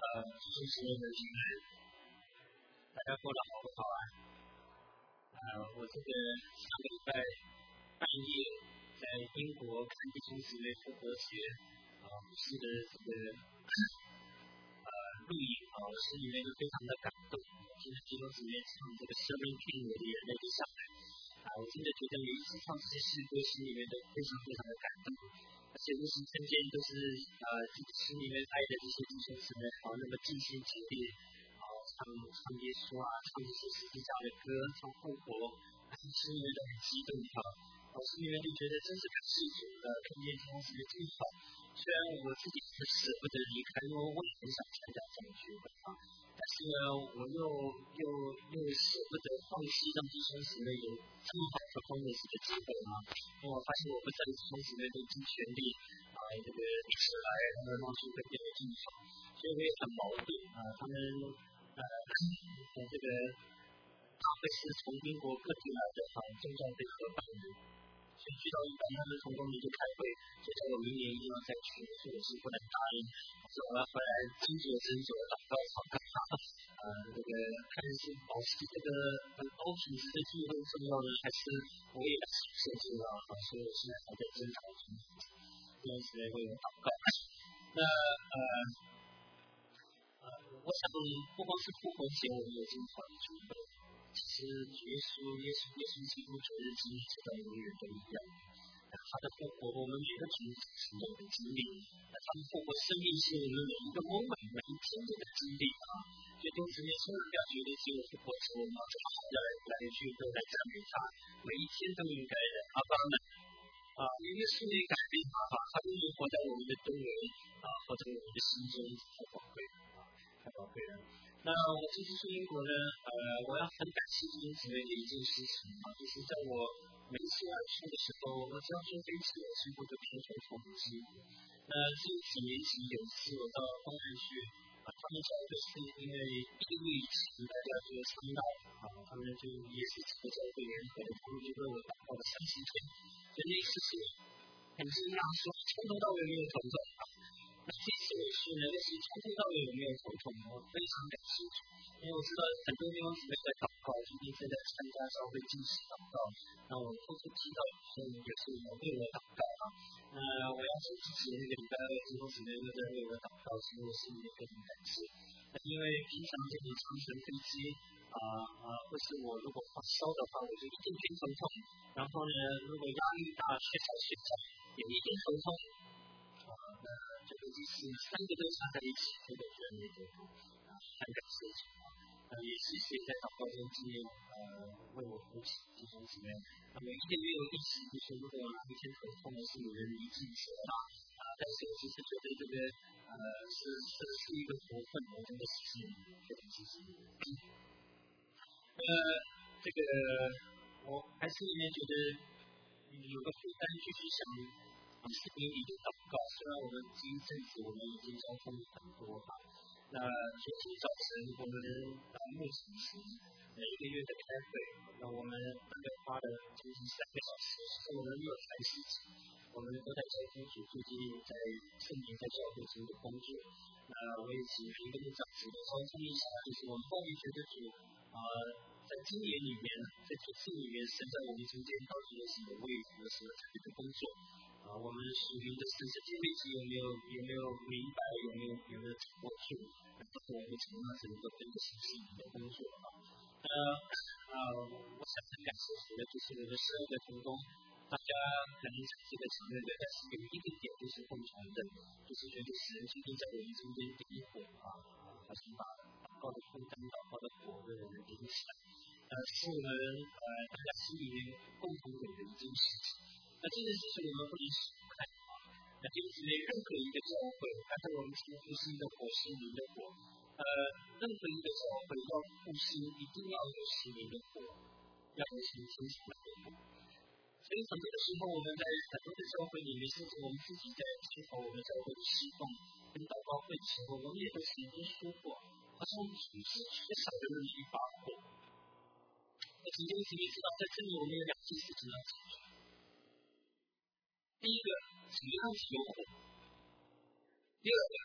就是的平安，大家过得好不好啊？我这个上个礼拜半夜在英国看弟兄姊妹复活节牧师的这个录影我心里面就非常的感动。听着弟兄姊妹唱这个生命片我的眼泪就下来我真的觉得每一次唱这些诗歌心里面都非常非常的感动，而且无形之间都是心里面爱的这些弟兄姊妹那么尽心尽力唱耶稣唱这些十字架的歌，唱复活，心里面都很激动心里面就觉得真是感谢主看见弟兄姊妹这么好。虽然我自己是舍不得离开，因为我也很想参加这样的聚会但是呢，我又舍不得放弃让弟兄姊妹有这么好的performance的机会因为我发现我不在弟兄姊妹都尽全力这个一起来让他们去跟别人进场，所以我也很矛盾他们这个大会是从英国各地来的宗教会合办的，所以聚到一半他们从公民就开会，就叫我明年一定要再去，所以我是不能答应，所以我要回来斟酌祷告这个看是保持这个高品质的聚会重要呢，还是我也是受制所以我现在还在挣扎中，这段时间会有祷告。那我想不光是复活节我们有这么好的聚会，其实耶稣基督昨日今日直到永远都一样。他的复活我们每个群体都有经历，他的复活生命是我们每一个 moment 每一天的经历所以弟兄姊妹千万不要觉得只有复活节我们这么好的来聚会来赞美他，每一天都应该的阿爸们因为是没改变他永远活在我们的周围活在我们的心中，太宝贵了那我这次去英国呢我要很感谢弟兄姊妹的一件事情就是在我每一次要去的时候，我只要坐飞机我几乎就偏头痛很辛苦。那这几年前有一次我到公安去他们教会是因为疫情大家就伤到他们就也是几个教会员他们就为我祷告了30天，所以那一次是很惊讶说从头到尾没有头痛那这次我去呢是从头到尾有没有头痛我非常感谢主，因为我知道很多弟兄姊妹在祷告今天正在参加教会进行祷告，那我偷偷听到也是有为我祷告那我要说自己那个礼拜二弟兄姊妹都在为我祷告，所以我心里面非常感谢因为平常这里长程飞机或是我如果发烧的话我就一定偏头痛，然后呢如果压力大缺少睡觉也一定头痛那这个就是3个都插在一起，这个觉得也很感谢主也谢谢在祷告中纪念为我呼吸弟兄姊妹每一个月有意识就是如果哪一天头痛的是有人离自己说但是我其实觉得这个是一个福分我真的是非常谢谢这个我还是里面觉得有个负担继续想视频里的祷告，虽然我们这一阵子我们已经交通很多那昨天早晨我们目前是每一个月的开会，那我们大概花了将近3个小时，是我们没有谈事情，我们都在交通组最近在圣灵在教会中的工作那我也请每一个牧长子的交通一下，就是我们后面觉得主在今年里面在这次里面神在我们中间到底有什么位置有什么特别的工作我们属灵的神圣经位置有没有明白有没有掌握住，然后我们怎么样能够跟着神圣的工作我想很感谢主的就是我们12个同工，大家可能这个承认的，但是有一个点就是共同的，就是觉得神究竟在我们中间点一火好像把祷告的负担祷告的火为我们点起来是我们大家心里面共同有的一件事情那这件事情我们不能小看那因此任何一个教会它在我们前复兴的火心灵的火任何一个教会要复兴一定要有心灵的火，要有心清楚的火所以很多的时候我们在很多的教会里面，甚至我们自己在思考我们教会的侍奉跟祷告会的时候，我们也都曾经说过好像我们总是缺少的那么一把火我曾经知道在这里我们有2件事情要解决，第一个怎么样子有火，第二个如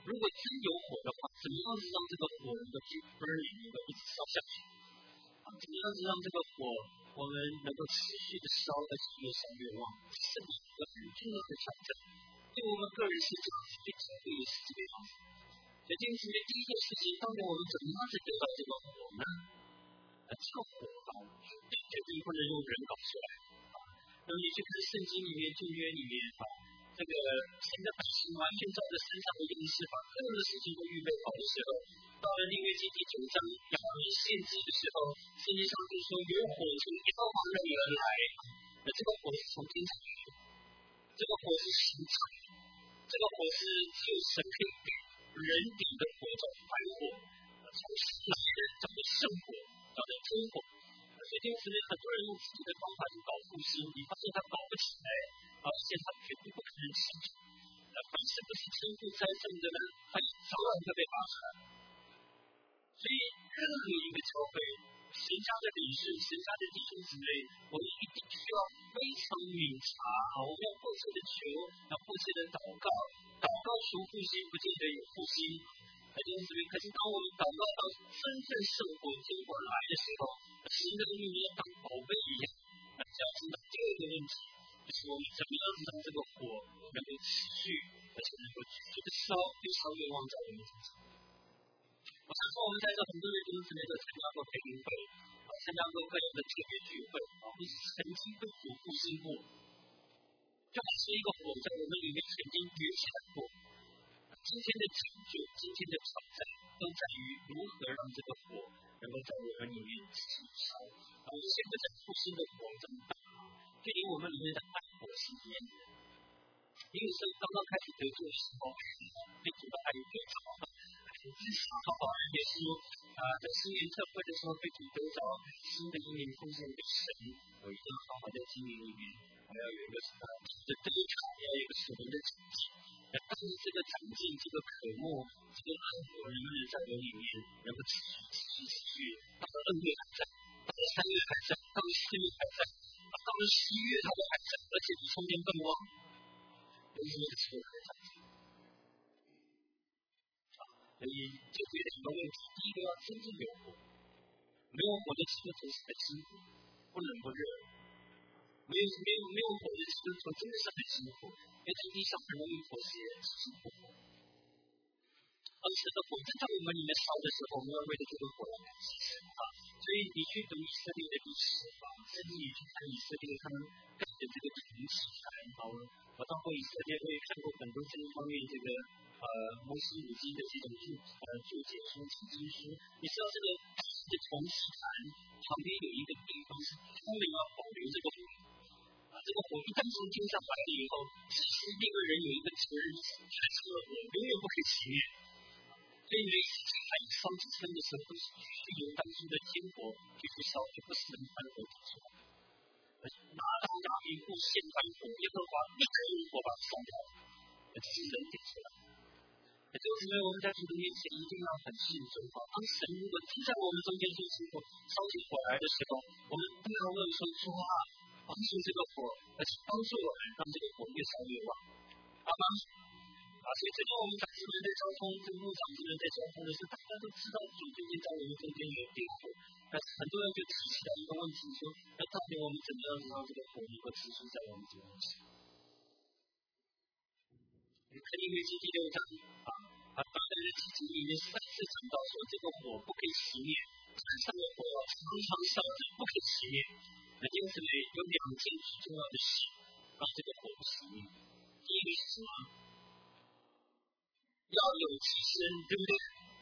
如果真有火的话，怎么样子让这个火能够 keep burning， 能够一直烧下去？怎么样子让这个火我们能够持续的烧，而且越烧越旺？这是一个很重要的挑战。对我们个人是这样子，对教会也是这个样子。所以今天第一件事情，到底我们怎么样子得到这个火呢？这个火绝对不能用人搞出来。那么你去看圣经里面、旧约里面这个神的百姓完全照着身上的样式，把各样的事情都预备好的时候，到了利未记第9章亚伦献祭的时候，圣经上就说有火从耶和华那里而来，这个火是从天上来的，这个火是神产的，这个火是只有神可以给人顶的火叫白火，从神来的叫做圣火，叫做真火。所以因此很多人用自己的方法去搞复兴，你发现他搞不起来，而且他绝对不可能成功。凡是不是天赋栽种的呢，他早晚会被拔出来。所以任何一个教会，神家的领袖、神家的弟兄姊妹，我们一定需要非常敏察，我们要迫切的求，要迫切的祷告，祷告求复兴，不见得有复兴。弟兄姊妹，可是当我们祷告到真正圣火天火来的时候，神的命令要当宝贝一样。就要知道第二个问题，就是我们怎么样让这个火能够持续，而且能够持续的烧，越烧越旺在我们身上。我想说，我们在这很多的弟兄姊妹都参加过培灵会，参加过各样的特别聚会，你曾经被火复兴过，就好像一个火在我们里面曾经跃起来过。今天的拯救，今天的挑战，都在于如何让这个火能够在我们里面持续烧。我们现在在复兴的火这么大，距离我们里面的爱火是一样的。因为是刚刚开始得救的时候，对主的爱有多少？很自豪，也是在新年特会的时候被主得着新的一年奉献给神，我一定要好好在经营里面，还要有一个的得着，也要有一个属灵的长进。但是这个长进，这个渴慕，这个爱火能不能在我里面能够持续，到了2月还在，到了3月还在，到了4月还在，到了11月它都还在，而且比充电更旺。这是一个出来的长进。所以解决2个问题，第一个要真正有火，没有火的基督徒是很辛苦，不冷不热。没有火的基督徒真的是很辛苦，因为在地上很容易妥协，是辛苦。神的火在我们里面烧的时候，我们要为了这个火来感谢神所以你去读以色列的历史甚至你去看以色列他们跟着这个城起来我到过以色列，我也看过很多这一方面这个摩西五经的这种注解书、经书。你知道这个铜器坛旁边有一个地方是专门要保留这个火这个火一旦从天上来了以后，其实那个人有一个责任，他这个火永远不可以熄灭。所以每一次还烧几声的时候，都是去由当中的天火去烧，就不是能把火点出来。拿到亚比户献翻火，耶和华立刻用火把它烧掉，这是人点出来。就是因为我们在主的面前一定要很信主当神如果听在我们中间做时候，烧起火来的时候，我们不要问说帮助这个火，而是帮助我们让这个火越烧越旺。好吗？所以最近我们长子们在交通，跟牧长子们在交通的时候，大家都知道主最近在我们中间有点火，但是很多人就提起来一个问题说，那到底我们怎么样让这个火能够持续在我们中间？可以预计第6章当然的基金里面3次讲到说，这个火不可以熄灭，山上的火要常常烧着，不可以熄灭。因此呢，有2件最重要的事让这个火不熄灭。第一个是什么？要有牺牲，对不对？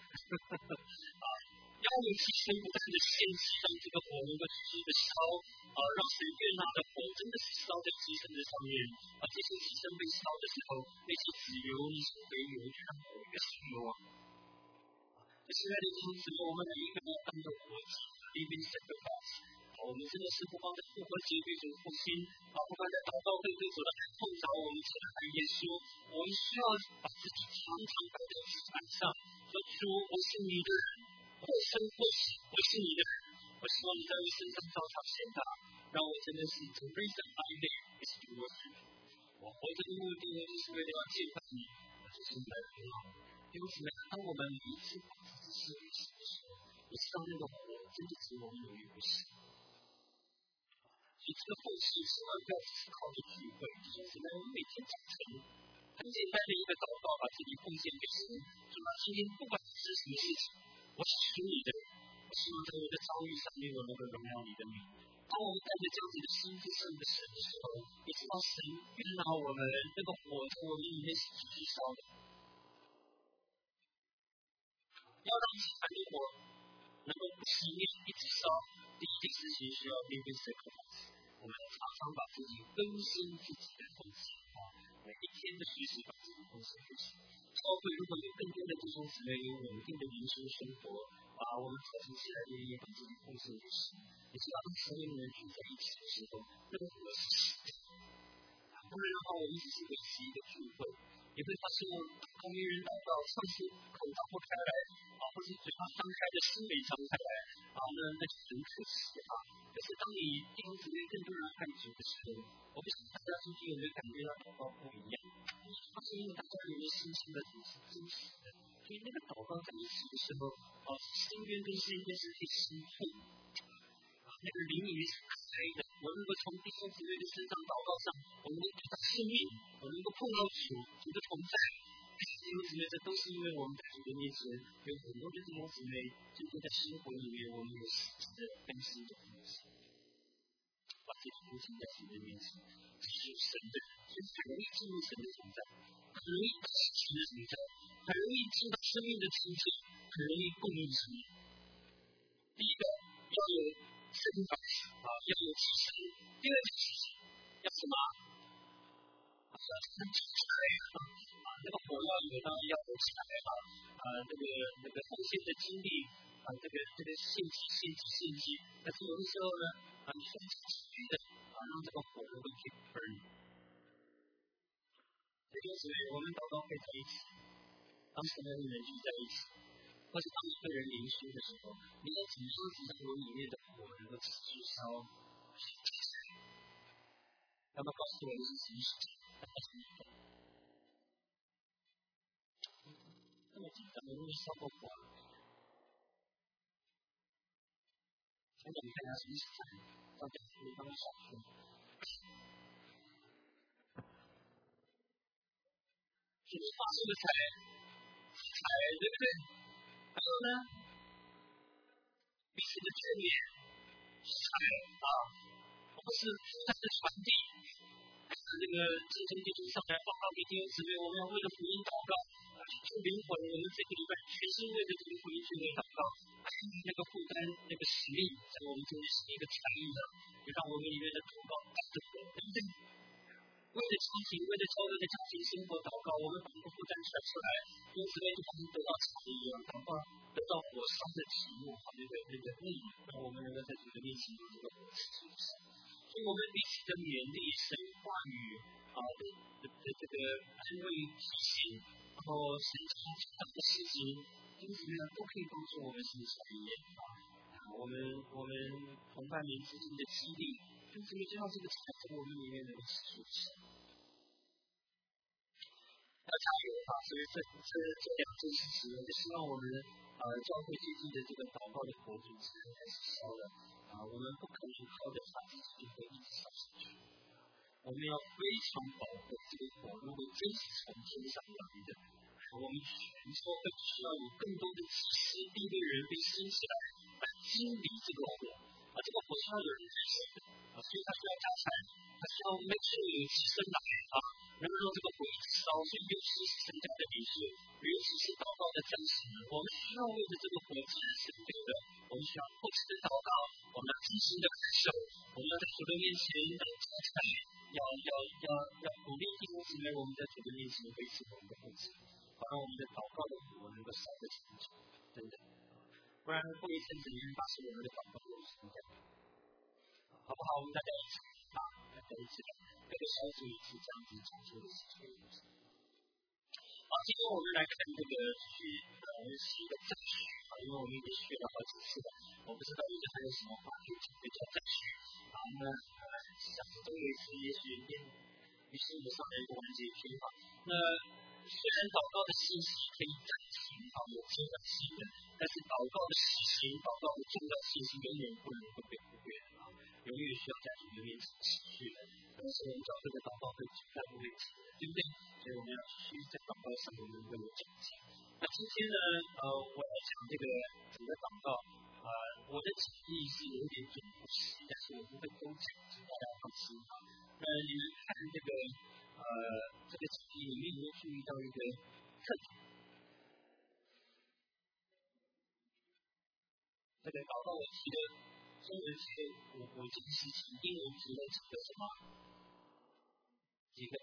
要有牺牲，不断的献祭，让这个火能够持续的烧让神悦纳的火真的是烧在牺牲的上面这些牺牲被烧的时候，那些籽油、那些肥油就让火越烧越旺。现在的弟兄姊妹，我们每一个人当作活祭 living sacrifice 我们真的是不光在复活节对主复兴不光在祷告会对主的碰着我们起来爱耶稣，我们需要把自己常常摆在祭坛上，说主，我是你的人，或生或死，我是你的人，我希望你在我身上照常显大，让我真的是 the reason I live is to worship。我活着的目的呢，就是为了要敬拜你，就是你来荣耀。 弟兄姊妹，当我们每一次把自己视为神的时候，也知道那个火真的只我们永远不行。所以这个后期千万不要只是靠着聚会，弟兄姊妹，我们每天早晨很简单的一个祷告，把自己奉献给神，主啊，今天不管是什么事情，我是属你的，我希望在我的遭遇上面我能够荣耀你的名。当我们带着这样子的心去向着神的时候，也知道神悦纳我们，那个火在我们里面是继续烧的。要让这团的火能够不熄灭，一直烧，第一件事情需要面对sacrifice。我们常常把自己更新自己的东西，每一天的学习把自己更新自己。教会如果有更多的弟兄姊妹有稳定的灵修生活，我们合起来愿意把自己奉献给神。你知道，当所有人聚在一起的时候，那个火是实的。当然的话，我们只是维持一个聚会，也会发现当别人祷告，上次口张不开来，或是嘴巴张开的心没张开来，那就很可惜可是当你弟兄姊妹更多人爱主的时候，我不晓得大家最近有没有感觉到祷告不一样？发现因为大家有的心情的主是真实的，所以那个祷告在一起的时候，心愿跟心愿是可以心痛。那个灵语是开的，我能够从弟兄姊妹的身上祷告上，我能够得到生命，我能够碰到主的同在。弟兄姊妹，这都是因为我们在主的面前有很多的弟兄姊妹，真正在生活里面，我们有实质的更新的东西。把自己奉献在主的面前，这是神的，所以很容易进入神的同在，很容易得神的同在，很容易进到生命的情境，很容易供应生命。第一个要有sacrifice，要有牺牲。第二件事情要什么？要起来那个火要有要有起来那个奉献的经历这个献祭，但是有的时候呢，你需要持续的让这个火能够 keep burning。这就是我们祷告会在一起，当神的人聚在一起，或是当一个人灵修的时候，你要怎么样子让我里面的火能够持续烧？要不要告诉我们是什么事情？那么简单的东西烧过火，现在你看下什么事情？大家可以帮我少说。是发出的财，对不对？还有呢，彼此的眷恋，财或是它的传递，还是这个竞争地图上来报告给弟兄姊妹，我们要为了福音祷告，去灵魂，我们这个礼拜全心为了这个福音去祷告，那个负担，那个使命，在我们中间是一个参与的，也让我们里面的祷告对不对？为了亲情，为了教会的家庭生活祷告，我们把这个负担甩出来，因此呢，就好像得到茶一样，祷告得到火烧的题目，那个让我们能够在主的面前有这个火持续。所以我们彼此的勉励、神话语的这个安慰提醒，然后神常讲的事情，因此呢，都可以帮助我们心上一点我们同伴们之间的激励，因此呢，就让这个才在我们里面能够持续起来。要加油所以这两件事情，就希望我们教会最近的这个祷告的活动是开始烧了我们不可能靠着法自己就可以一直烧下去。我们要非常保护这个火，如果真是从天上来的，我们全教会需要有更多的祭司、地位人被兴起来经理这个火这个火需要有人支持所以它需要加菜，它需要 make sure 有寄生来能够让这个火一直烧，所以尤其是神家的领袖，尤其是祷告的战士，我们需要为着这个火支持对的，我们需要不停的祷告，我们要精心的感受，我们要在主的面前要加菜，要鼓励弟兄姊妹，我们在主的面前维持我们的奉献，好让我们的祷告的火能够烧得长久，真的。不然过一阵子你会发现我们的祷告有成长，好不好？我们大家一起大家一起这个小组也是这样子讲述的事情。今天我们来看这个是一个赞许因为我们已经学了好几次了，我不知道你还有什么话可以讲对叫赞许想中有一次也许于是我上来一个完结篇那虽然祷告的信息可以暂停有阶段性的，但是祷告的实行、祷告的重要信息永远不能够被忽略的永远需要在主里面持续的。但是我们教会的祷告会不断不会停的，对不对？所以我们要继续在祷告上面能够有长进。那今天呢，我来讲这个整个祷告，我的讲义是有点准不齐，但是我不会都讲，请大家放心那你们看这个讲义里面有没有注意到一个特点？这个祷告我提的中文是我这个事情，英文提的这个什么？几个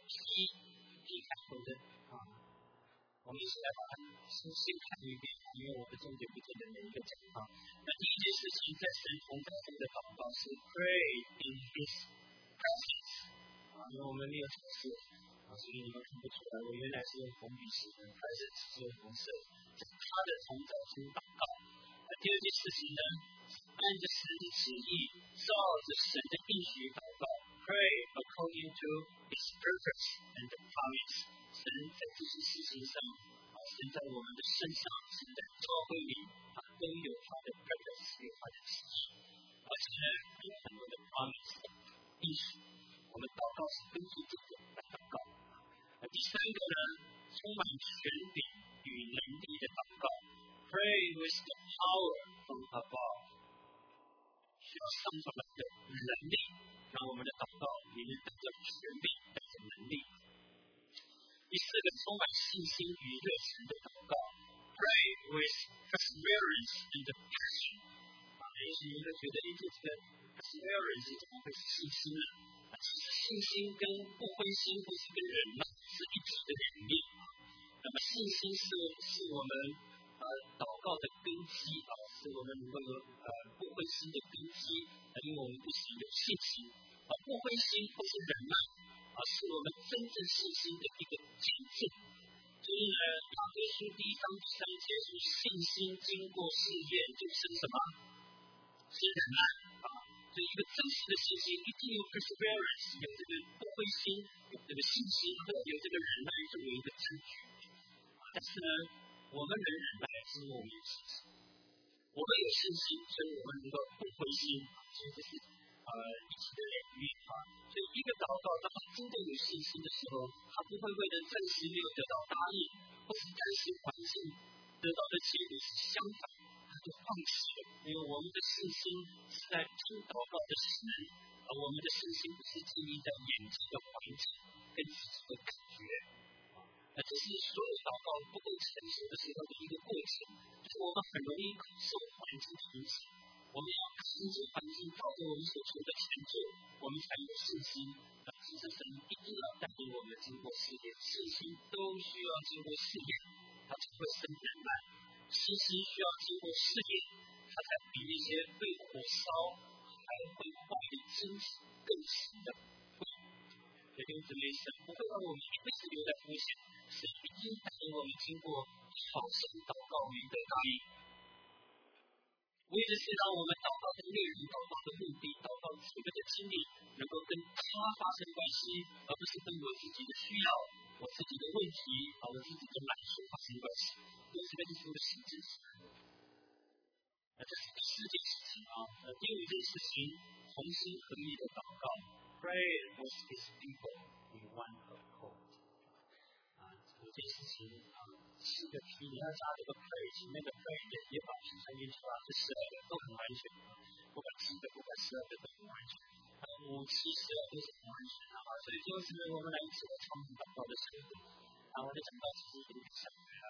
P 开头的我们一起来把它先看一遍，因为我的重点不见得每一个讲那第一件事情，在神同在中的祷告是 pray in His presence 因为我们没有解释所以你们看不出来，我原来是用红笔写的 presence 是用红色的，他的同在中祷告。第二件事情呢，按着神的旨意，照着神的应许祷告 pray according to His purpose and promise。神在这些事情上神在我们的身上，神在教会里都有他的 purpose， 有他的旨意，而且呢有很多的 promise 应许，我们祷告是根据这个来祷告。第三个呢，充满权柄与能力的祷告 pray with the power from above， 需要上出来的能力，让我们的祷告里面带着权柄，带着能力。第四个，充满信心与热情的祷告 pray with perseverance and passion。也许你会觉得这个 perseverance 怎么会是信心呢？其实信心跟不灰心或是跟忍耐是一体的两面那么信心是我们祷告的根基是我们能够有不灰心的根基因为我们不是有信心不灰心或是忍耐是我们真正信心的一个见证。所以呢，雅各书1章3节说，信心经过试验就是什么？是忍耐所以一个真实的信心一定有 perseverance， 有这个不灰心，有这个信心，有这个忍耐作为一个证据。但是呢，我们能忍耐是因为我们有信心，我们有信心，所以我们能够不灰心，所以这是一起的两面所以一个祷告，当他真正有信心的时候，他不会为了暂时没有得到答应，或是暂时环境得到的结果是相反，他就放弃了。因为我们的信心是在听祷告的神，而我们的信心不是建立在眼前的环境跟自己的感觉。这是所有祷告不够成熟的时候的一个过程，就是我们很容易受环境的影响。我们要看这环境照着我们所求的成就，我们才有信心。其实神一定要带领我们经过试验，信心都需要经过试验，它才会生忍耐。信心需要经过试验，它才比那些被火烧还会坏的金子更实的贵。也就是神不会让我们一辈子留在风险，神一定带领我们经过好神祷告与的答应。为的是让我们祷告的内容、祷告的目的、祷告整个的经历能够跟他发生关系，而不是跟我自己的需要、我自己的问题我自己的满足发生关系。这个就是我的实际事情。这是第四件事情第五件事情，同心合意的祷告 ，pray with His people in one accord。五件事情4个 P， 你要加这个 pray， 前面的 pray 也保持3音出来，这12个都很安全不管7个不管12个都很安全5、7、12都是很安全所以就是我们来一起来创造祷告的生活我的讲到其实有点小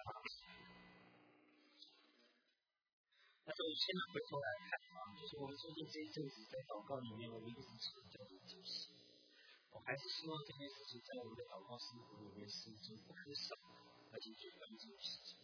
但是我们现在回头来看就是我们最近这一阵子在祷告里面，我们一直强调的就是我还是希望这件事情在我们的祷告生活里面是一件不可少而且最关键的事情。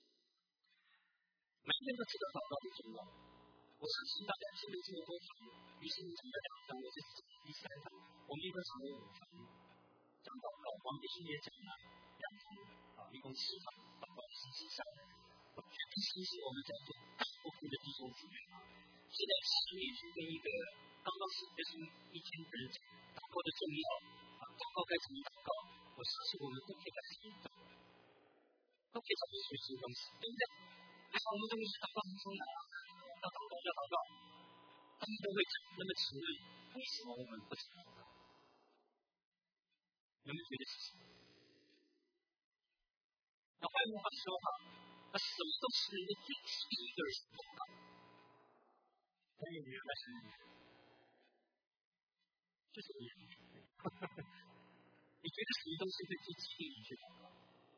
每天都知道祷告的重要，我相信大家听了这么多场，于是你讲了2场，我这是第3场，我们一共讲了5场讲祷告，王弟兄也讲了2场一共7场祷告的信息下来。我觉得其实我们在做大部分的弟兄姊妹现在心里去跟一个刚刚是一天的人讲祷告的重要祷告该怎么祷告，我相信我们都可以来听到都可以找到学习的东西，对不对？为什么我们都是祷告中的要祷告要祷告，他们都会讲那么勤奋，为什么我们不祷告？有没有觉得是？那换句话说哈，那什么都是一个最基本的祷告。但是你原来是就是你，你觉得什么东西会最激励你去祷告？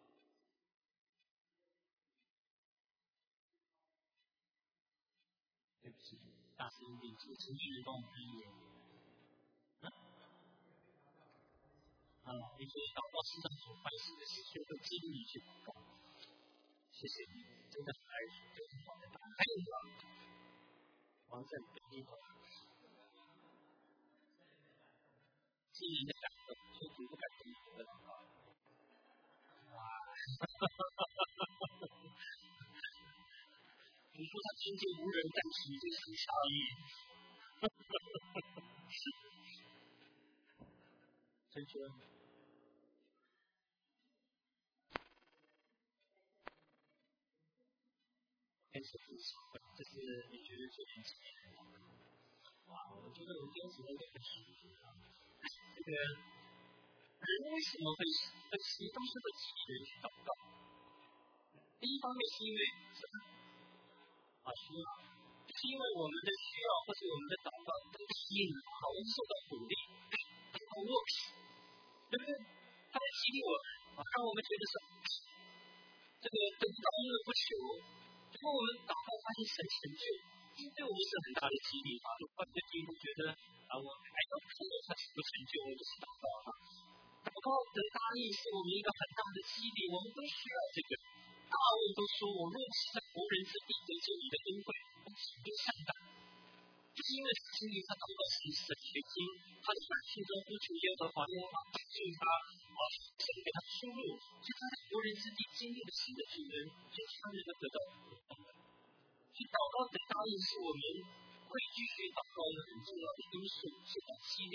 对不起，大声一点，请程序员帮我们翻译。你说祷告是让所凡事的事情会激励你去祷告。谢谢你，真的还是非常好的答案。还有吗？王振跟你好。今年的感动，确实不敢跟你说的祷告。你说他听见无人但是已经很诧异。是。真说。这是你觉得最年轻的人。哇，我觉得我们编辑的都很舒服。这个人为什么会启动这个机器人去祷告？第一方面是因为什么？需要，是因为我们的需要或者我们的祷告都吸引好人受到鼓励，祷告 works， 对不对？他会激励我们，让我们觉得说，这个等到因为不求，如果我们祷告发现神成就，对我们是很大的激励。或者基督觉得我还要看到他什么成就，我就是祷告祷告的答应是我们一个很大的激励，我们都需要这个。大卫都说，我若是在国人之地得见你的恩惠，我岂不上当？就是因为他经历他祷告是神的经，他的百姓中呼求耶和华，耶和华帮助他，神给他出路，所以他在国人之地经历了神的救恩，所以他能够得到所以祷告的答应是我们会继续祷告的很重要的因素，是把激励。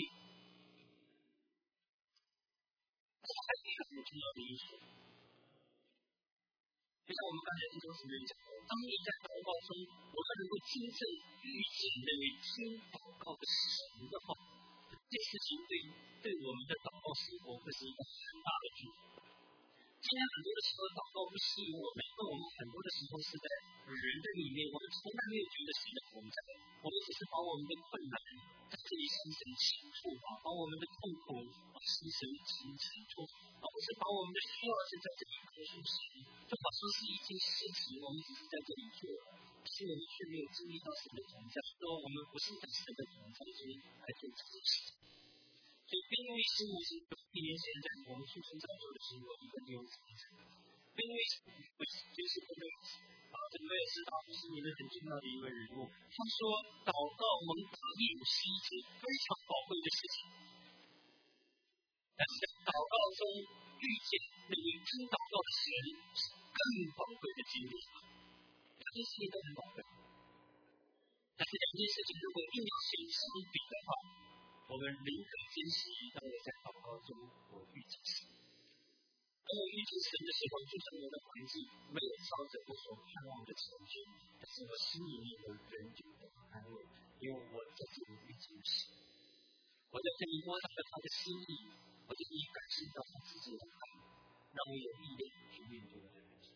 这还有一个很重要的因素。就像我们刚才听什么人讲，当你在祷告中，我们能够真正遇见那位听祷告的神的话，这事情对我们的祷告生活会是一个很大的祝福。今天很多的时候，祷告不吸引我们，因为我们很多的时候是在人的里面，我们从来没有觉得神的同在，我们只是把我们的困难在这里心神倾吐，把我们的痛苦心神倾吐，而不是把我们的需要是在这里告诉神，就好像是一件事情，我们只是在这里做，可是我们却没有经历到神的同在，说我们不是在神的同在中来做这件事情。所以，并为是我是一年前在我们出生长做的是有一个例子，并为是就是这个这个也是是你们很重要的一位人物。他说，祷告蒙得益是一件非常宝贵的事情，但是祷告中遇见那位听祷告的神是更宝贵的经历。这件事情都很宝贵，但是两件事情如果硬要相比的话，我们宁可珍惜当我在祷告中我遇见神。当我遇见神的时候，就算我的环境没有照着我所盼望的成就，但是我心里面有人就得到安慰，因为我在这里遇见神，我在这里摸到了他的心意，我在这里感受到他自己的爱，让我有力量去面对我的人生。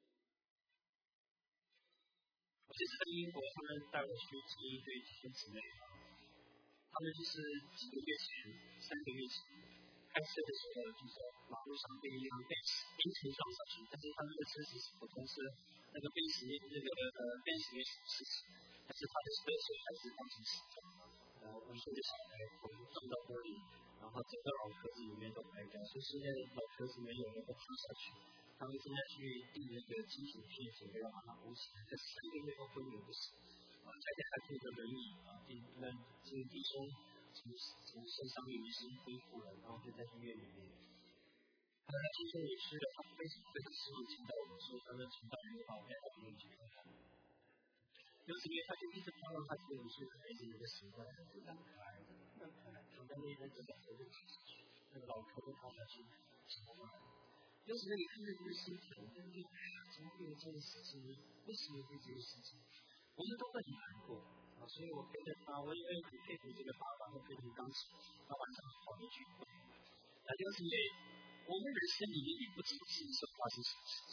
我这次在英国，他们带我去接一对弟兄姊妹，他们就是几个月前，3个月前开车的时候，就在马路上被一辆宾士撞上去，但是他们的车子是普通车，那个宾士没什么事情，但是他的车手还是当成死状，5岁的小孩撞到玻璃，然后整个脑壳子里面都白掉，所以现在脑壳子没有能够爬下去。他们现在去订那个金属片，准备要把它补起来，这3个月都昏迷不醒。大家还坐着轮椅这个弟兄从受伤已经恢复了，然后就在医院里面。听说你吃的，他非常希望听到我们说他们听到人好带到医院去看看。有几年他就一直盼望他这个5岁的孩子有个习惯，就很可爱的，躺在那边整个头就躺下去，那个脑壳都躺下去，怎么办？ 有时候你看到这个心情，你就怎么会有这个事情呢？为什么会这个事情？我们都会很难过所以我陪着他，我也很佩服这个爸爸和佩服钢琴，他晚上好的聚会。就是因为我们人生里面也不知道什么时候发生什么事情，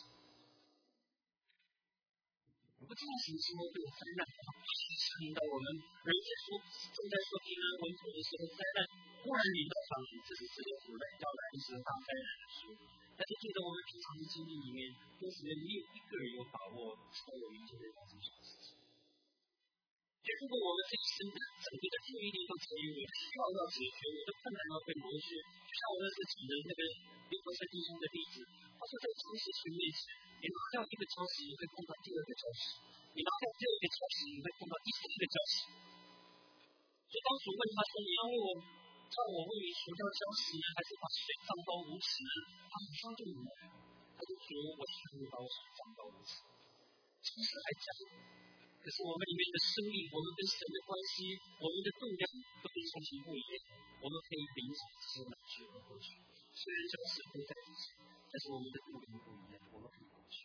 不知道什么时候会有灾难，引导我们人生正在说平安稳妥的时候，灾难忽然临到上面，这是这个古代要来的是大灾难的时候。但是记得我们平常的经历里面，有时没有一个人有把握超我们就会发生什么事情。如果我们这一生整个的注意力都只有我的需要解决，我的困难要被磨去，就像我那次举的那个美国圣经中的例子，好像在超市去面前，你拿掉一个超市，你会碰到第二个超市；你拿掉第二个超市，你会碰到第三个超市。所以当主问他说：“你要为我叫我为你除掉消息呢，还是把水放到无耻呢？”他马上就明白，他就说：“我全部把水放到无耻。”其实来讲，可是我们里面的生命，我们跟神的关系，我们的度量都是重新不一样。我们可以彼此接纳去和过去，虽然这个是都在一起，但是我们的度量不一样，我们可以过去。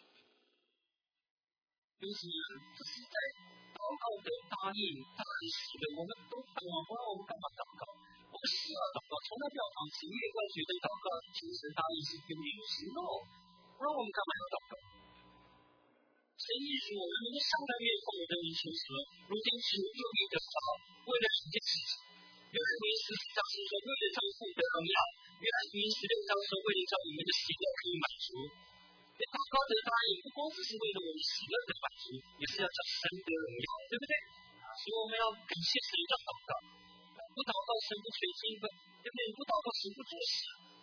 就是这是在祷告的答应、大使的，我们都盼望，不然我们干嘛祷告？我们需要祷告，从来不要放弃，越要觉得祷告其实答应是跟你有行动，不然我们干嘛要祷告？神意识我们能够上半月份的民求什么？如今是又一个好，为了一件事情。约翰福音14章是说，为了照父的荣耀；约翰福音16章说，为了照你们的喜乐可以满足。祷告的答应不光只是为了我们喜乐的满足，也是要叫神的荣耀，对不对？所以我们要感谢神要祷告，不祷告神不垂听，对不对？不祷告神不做事。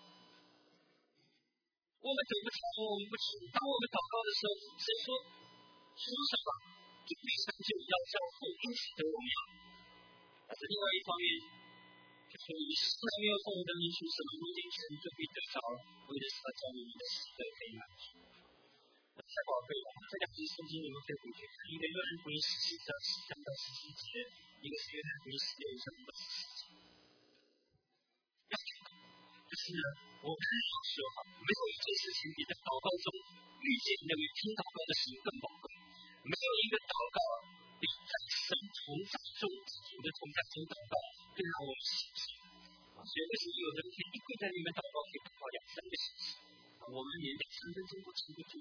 我们得不着，我们不知。当我们祷告的时候，神说什么？就必成就，要叫父因此得荣耀。但是另外一方面，就是以4月份的民属什么如今神就必得着，为的是要叫你们的喜乐可以满足。太宝贵了，这两节圣经你们可以回去看，一个约翰福音17章13到17节，一个是约翰福音16章到14节。就是我们要说没有一件事情比在祷告中遇见那位听祷告的神更宝贵，没有一个祷告比在神同在中的同在中祷告更让我们喜庆。所以为什么有的人可以一跪在里面祷告可以祷告2-3个小时，我们连2-3分钟都撑不住，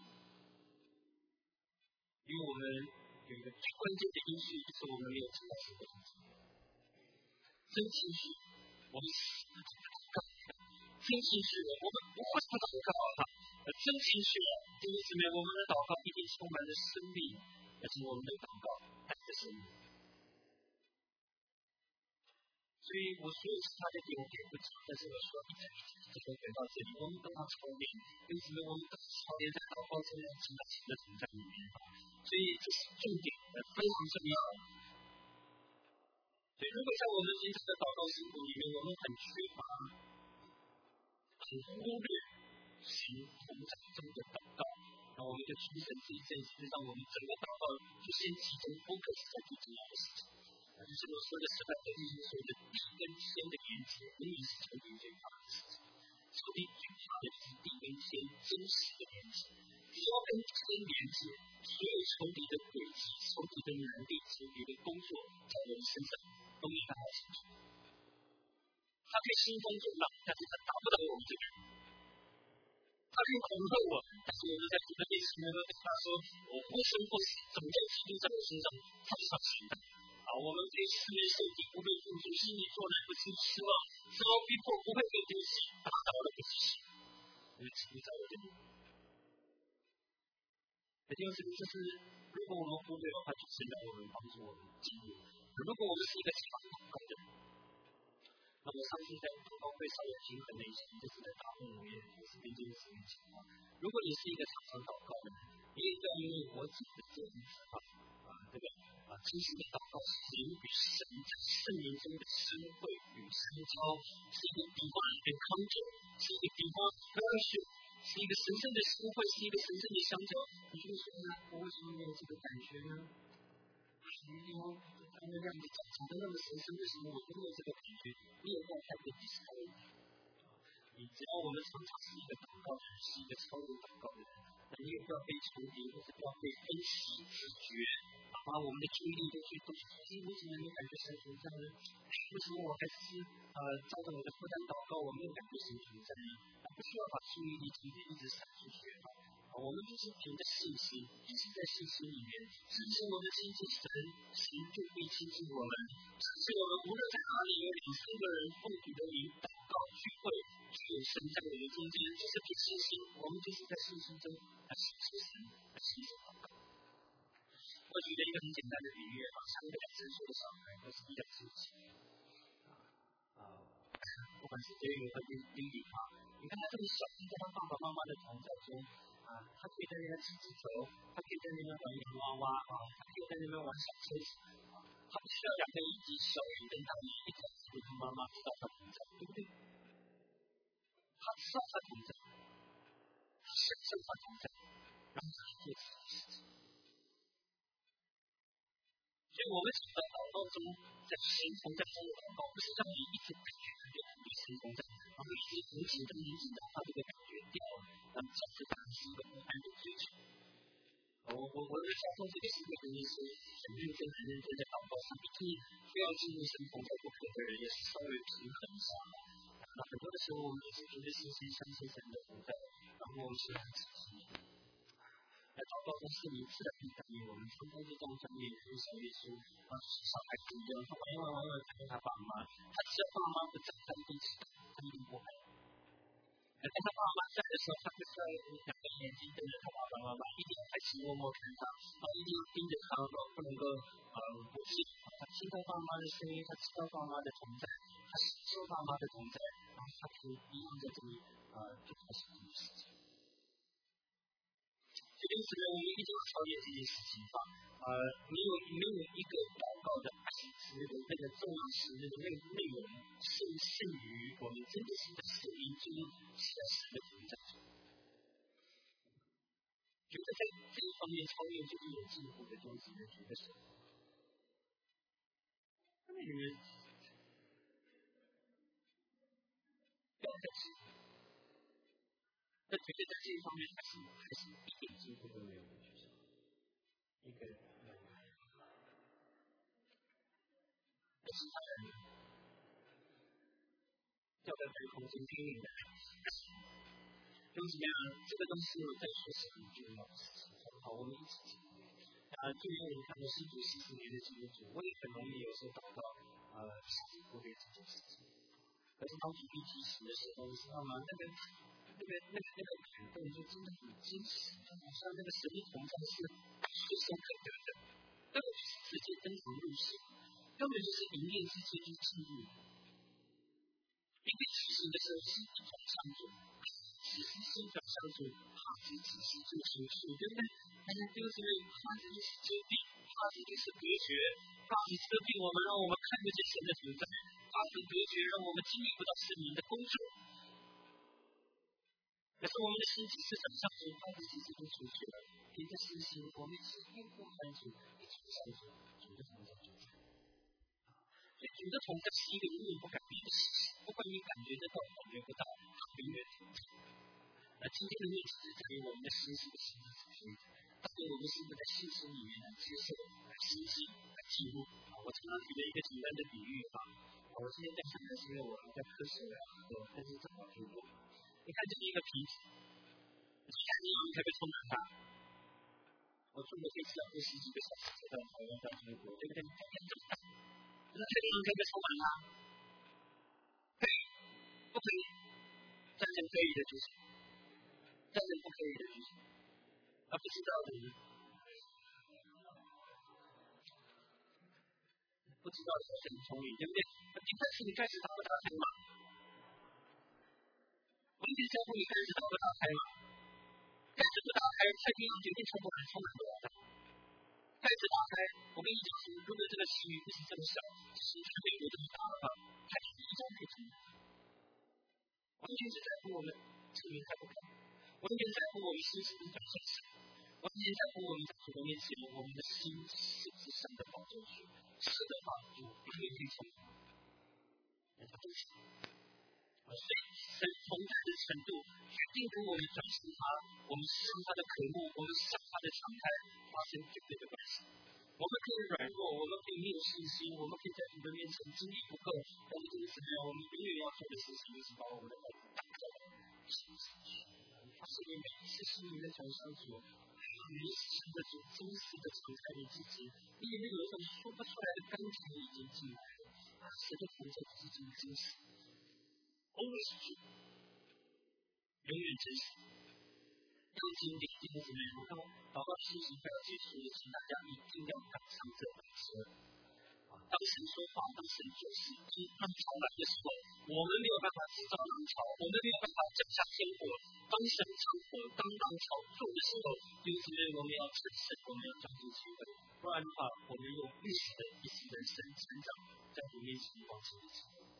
因为我们有一个最关键的因素，就是我们没有知道神的同在。真情绪，我们真情绪，我们不会不祷告真情绪，弟兄姊妹，我们的祷告一定充满了生命，而且我们的祷告带着生命。所以我所有其他的点我给不起，但是我说这个回到这里，我们都要操练，弟兄姊妹，我们都操练在祷告中要经历神的同在里面。所以这是重点，非常重要。所以如果在我们平常的祷告生活里面，我们很缺乏。很忽略神同在中的祷告，那我们就提神这一件事，让我们整个祷告就先集中 focus 在最重要的事情。就是我说的时代的就是所谓的地跟天的连接，永远是仇敌最怕的事情。仇敌最怕的就是地跟天真实的连接。只要跟天连接，所有仇敌的诡计、仇敌的能力、仇敌的工作，在我们身上都没办法成功。他可以兴风作浪，但是他打不倒我们这个人。他可以恐吓我，但是我们在主的面前呢，跟他说：“我不生不死，总要基督在我身上放上刑罚。”我们对世人受敌不被付出，心里做人不知失望，遭逼迫不会被丢弃，打倒了不知息。因为基督在我这里。也就是这是，如果我们忽略的话，就是让我们帮助我们进入。如果我们是一个常祷告的人，那么上次在祷告会稍微平衡了一下，就是在大众里面也是跟这个事情情况。如果你是一个常常祷告的人，你也要因为我自己的这种情况这个真实的祷告是人与神在圣灵中的深会与深交，是一个divine encounter，是一个divine fellowship，是一个神圣的深会，是一个神圣的相交。你就说呢，我为什么没有这个感觉呢？他们让你讲的那么神圣，为什么我都没有这个感觉？你有没有看过第4个？ 只要我们常常是一个祷告的人，是一个超越祷告的人，你也不要被仇敌或者不要被分析自觉，把我们的注意力都去为什么没感觉神存在呢？为什么我还是照着我的负担祷告，我没有感觉神存在呢？不需要把注意力今天一直闪出去我们就是凭着信心，一直在信心里面，甚至我们亲近神就必亲近我们，甚至我们无论在哪里有2-3个人奉主的名祷告聚会，就有神在我们中间，就是凭信心，我们就是在信心中来信神，来信神祷告。我举了一个很简单的比喻像一个2-3岁的小孩，或是1-2岁的小孩不管是对于或弟弟你看他这么小，在他爸爸妈妈的同在中他可以在那边吃鸡球，他可以在那边玩洋娃娃他可以在那边玩小车子他不需要2个1级小人跟他一起跟他妈妈知道他同在，对不对？他知道他同在，他享受他同在，然后他去做自己的事情。所以我们在祷告中，在神同在中的祷告，不是让你一直感觉神同在，而是一直无情的把这个感觉掉了，这是当然是一个不安的追求。我的小时候这个是肯定是很认真的祷告，毕竟非要进入神同在不可的人，也是稍微平衡一下。很多的时候，我们也是凭着信心相信神的同在，然后我们是很自信。在祷告中是一次的必答应，我们常常就这样讲面对小耶稣小孩子一样，他玩看着他爸妈，他只要爸妈不在，他一定知道，他一定不爱。在他爸妈在的时候，他就是要2个眼睛瞪着他爸爸妈妈，一定要开始默默看他，一定要盯着他，不能够不信。他听到爸妈的声音，他知道爸妈的同在，他享受爸妈的同在，然后他可以一样在这里做他想做的事情。因此呢，我们一定要超越这件事情没有一个祷告的爱词的那个重要词的内容胜于我们真的是在圣灵中是在神的同在中。觉得在这一方面超越就是有进步的东西的觉得是。那么你们不要再吃。但觉得在这一方面还是一点进步都没有的学校，一个其他人要在这个空间经历的，兄弟们，这个东西我再说是很重要的事情。好，我们一起讲。就像你看到师徒14年的基督徒，我也很容易有时候祷告自己忽略这件事情。可是当主必提醒的时候，你知道吗？那个感动就真的很真实，就好像那个神的同在是随手可得的，根本就是直接登堂入室，根本就是一念之间就进入。因为提醒的时候是一种相助，只是心转相助，只是做手术，对不对？但是这个是怕自己是遮蔽，怕自己是隔绝，怕自己遮蔽我们，让我们看不见神的存在，怕自己隔绝，让我们经历不到圣灵的工作。可是我们的心只是想象主，怕自己是不出去了，凭着信心，我们是越过犯主，一起相处，主的同在就在。所以主的同在是一个永远不改变的事情，不管你感觉得到感觉不到，它永远同在。今天的问题是在于我们的心是不是一直但是我们是不是在信心里面来接受、来实际、来记录？我常常举了一个简单的比喻我今天在上海是因为我还在科室但是正好出国。你看这是一个瓶子，你看你有特别充满它。我出国飞机要飞10几个小时才到台湾到中国，对不对？天天这么大，可是这个人可以充满它，可以不可以？战争可以的就是战争不可以的就是不知道的人不知道的很聪明，对不对？但是你开始打不打开嘛？文件交付你开始打不打开嘛？开始不打开，菜品决定充满多少的。开始打开，我跟你讲，如果这个区域不是这么小，是全美国这么大的话，它就是一张可以充满。完全是在乎我们这个开不开，完全在乎我们心是不是转向神，完全在乎我们在主的面前，我们的心是不是神的宝座是的话，就永远可以充满。 所以神同在的程度决定跟我们转向他，我们向他的渴慕，我们向他的敞开发生绝对的关系。我们可以软弱，我们可以没有信心，我们可以在主的面前经历不够，但是这个时候我们永远要做的事情就是把我们的耳朵打开，信心去。发现你每一次心灵的转向主，每一次向着主真实的敞开你自己，你里面有一种说不出来的甘甜已经进来了。神的同在是这么真实 ，always true， 永远真实。要经历弟兄姊妹，祷告信息快要结束了，请大家一定要赶上这班车。当神说话，当神做事，当潮来的时候，我们没有办法制造浪潮，我们没有办法降下天火。当神降火，当浪潮做的时候，弟兄姊妹，我们要诚实，我们要抓住机会，不然的话，我们用一时的人生成长，在主面前保持不住。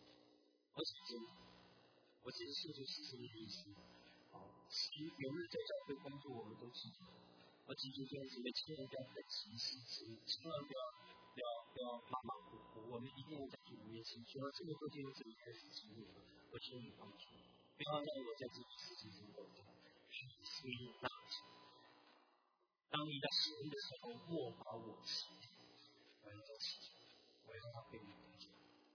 我其实信主是什么意思？有没有在教会工作，我们都知道。我记住这样子的，千万不要太歧视，千万不要马马虎虎，我们一定要在主面前说，这个过程由这里开始经历，我求你帮助，不要让我在这个事情中抖动。所以当你在使用的时候，莫把我弃掉，我要在其中，我要他被你帮助。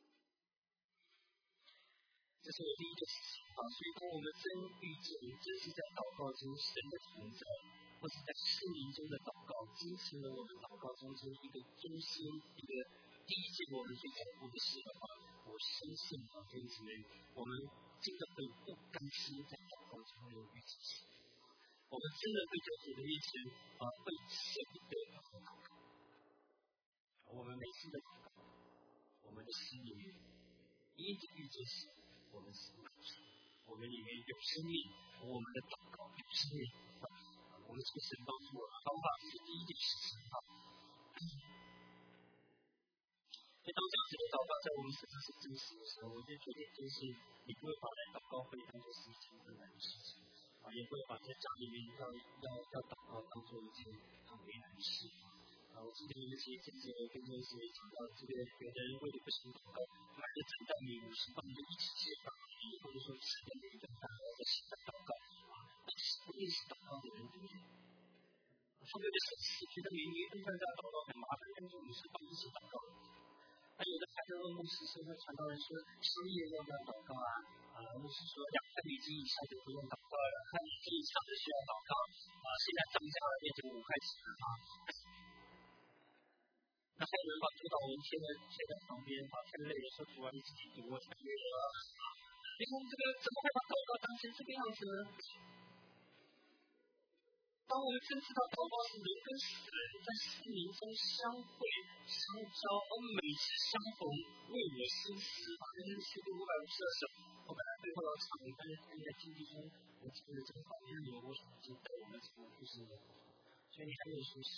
这是我第一个事情。所以当我们真遇见，真是在祷告中神的同在，或是在圣灵中的祷告，支持了我们祷告中间一个中心，一个第一件我们最在乎的事的话，我深信弟兄姊妹，我们真的会不甘心在祷告中没有遇见神，我们真的会在主的面前会舍不得祷告。我们每次的祷告，我们的心里面一直遇见神，我们是满足。我们里面有生命，我们的祷告有生命，我们这个神帮助我们，方法是第一件事情。所以当这样子的祷告在我们身上是真实的时候，我就觉得真是你不会把来祷告会当作是一件困难的事情，也不会把在家里面要祷告当作一件很为难的事。我记得有一些姐姐跟这些讲到这个，有的人为了不行祷告，买了整袋米50磅就一起写上，或者说10个人一个大的写的祷告，但是不认识祷告的人里面，说有的是觉得明明跟大家祷告很麻烦，但是50磅一起祷告。还有的还在问牧师说，传道人说失业要不要祷告牧师说2块美金以下就不用祷告了，2块美金以上就需要祷告。现在涨价了，变成5块钱了那还有人把主导文贴在旁边，太累了，说主你自己读，我太累了。你看这个怎么会把祷告当成这个样子呢？当我们真知道祷告是人跟神在圣灵中相会相交，而每次相逢为我心思，人生去过552首，我本来最后要唱，但是在经历中，我记得这个好像有我想已经带我们从出生了，所以你还没有休息。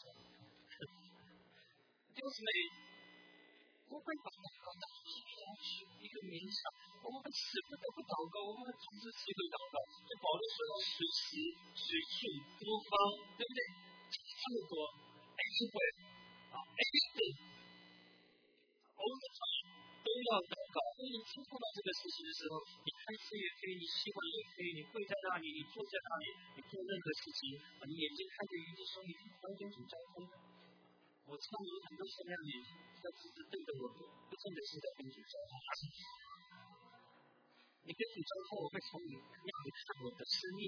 弟兄姊妹，不会把祷告当成一个勉强，我们舍不得不祷告，我们总是机会祷告。就保罗说到随时、随处、多方，对不对？这么多 ，everywhere， everything， all the time 都要祷告。当你触碰到这个事情的时候，你开始也可以，你习惯也可以，你跪在那里，你坐在那里，你做任何事情，你眼睛看着鱼的时候，你可以完全主交通。我知道有很多现在你在只是对着我，不真的是在跟主交通。你跟主交通，我会从你让你看我的生命。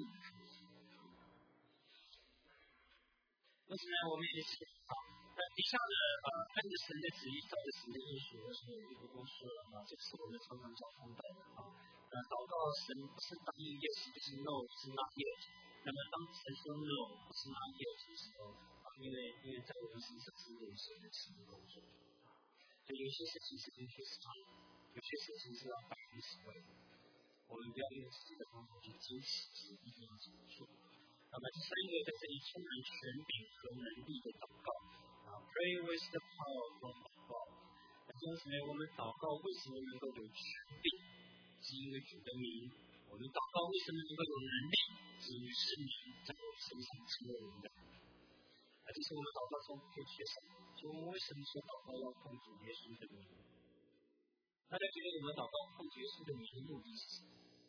为什么我们也是底下的按着神的旨意，照着神的应许，为什么我就不多说了这是我们常常交通的祷告神不是答应 yes 就是 no 是 not yet。那么当神说 no 不是 not yet 的时候，因为在我们身上是有神的旨意工作，所以有些事情是跟随神，有些事情是要摆于神位。我们不要用自己的方法去坚持，一定要怎么做。那么第三个在这里充满权柄和能力的祷告，pray with the power of God。弟兄姊妹，我们祷告为什么能够有权柄？是因为主的名。我们祷告为什么能够有能力？是因为圣灵在我们身上成为人的。这是我们祷告中可以缺少的。所以我们为什么说祷告要奉主耶稣的名？大家觉得我们祷告奉主耶稣的名的目的是什么？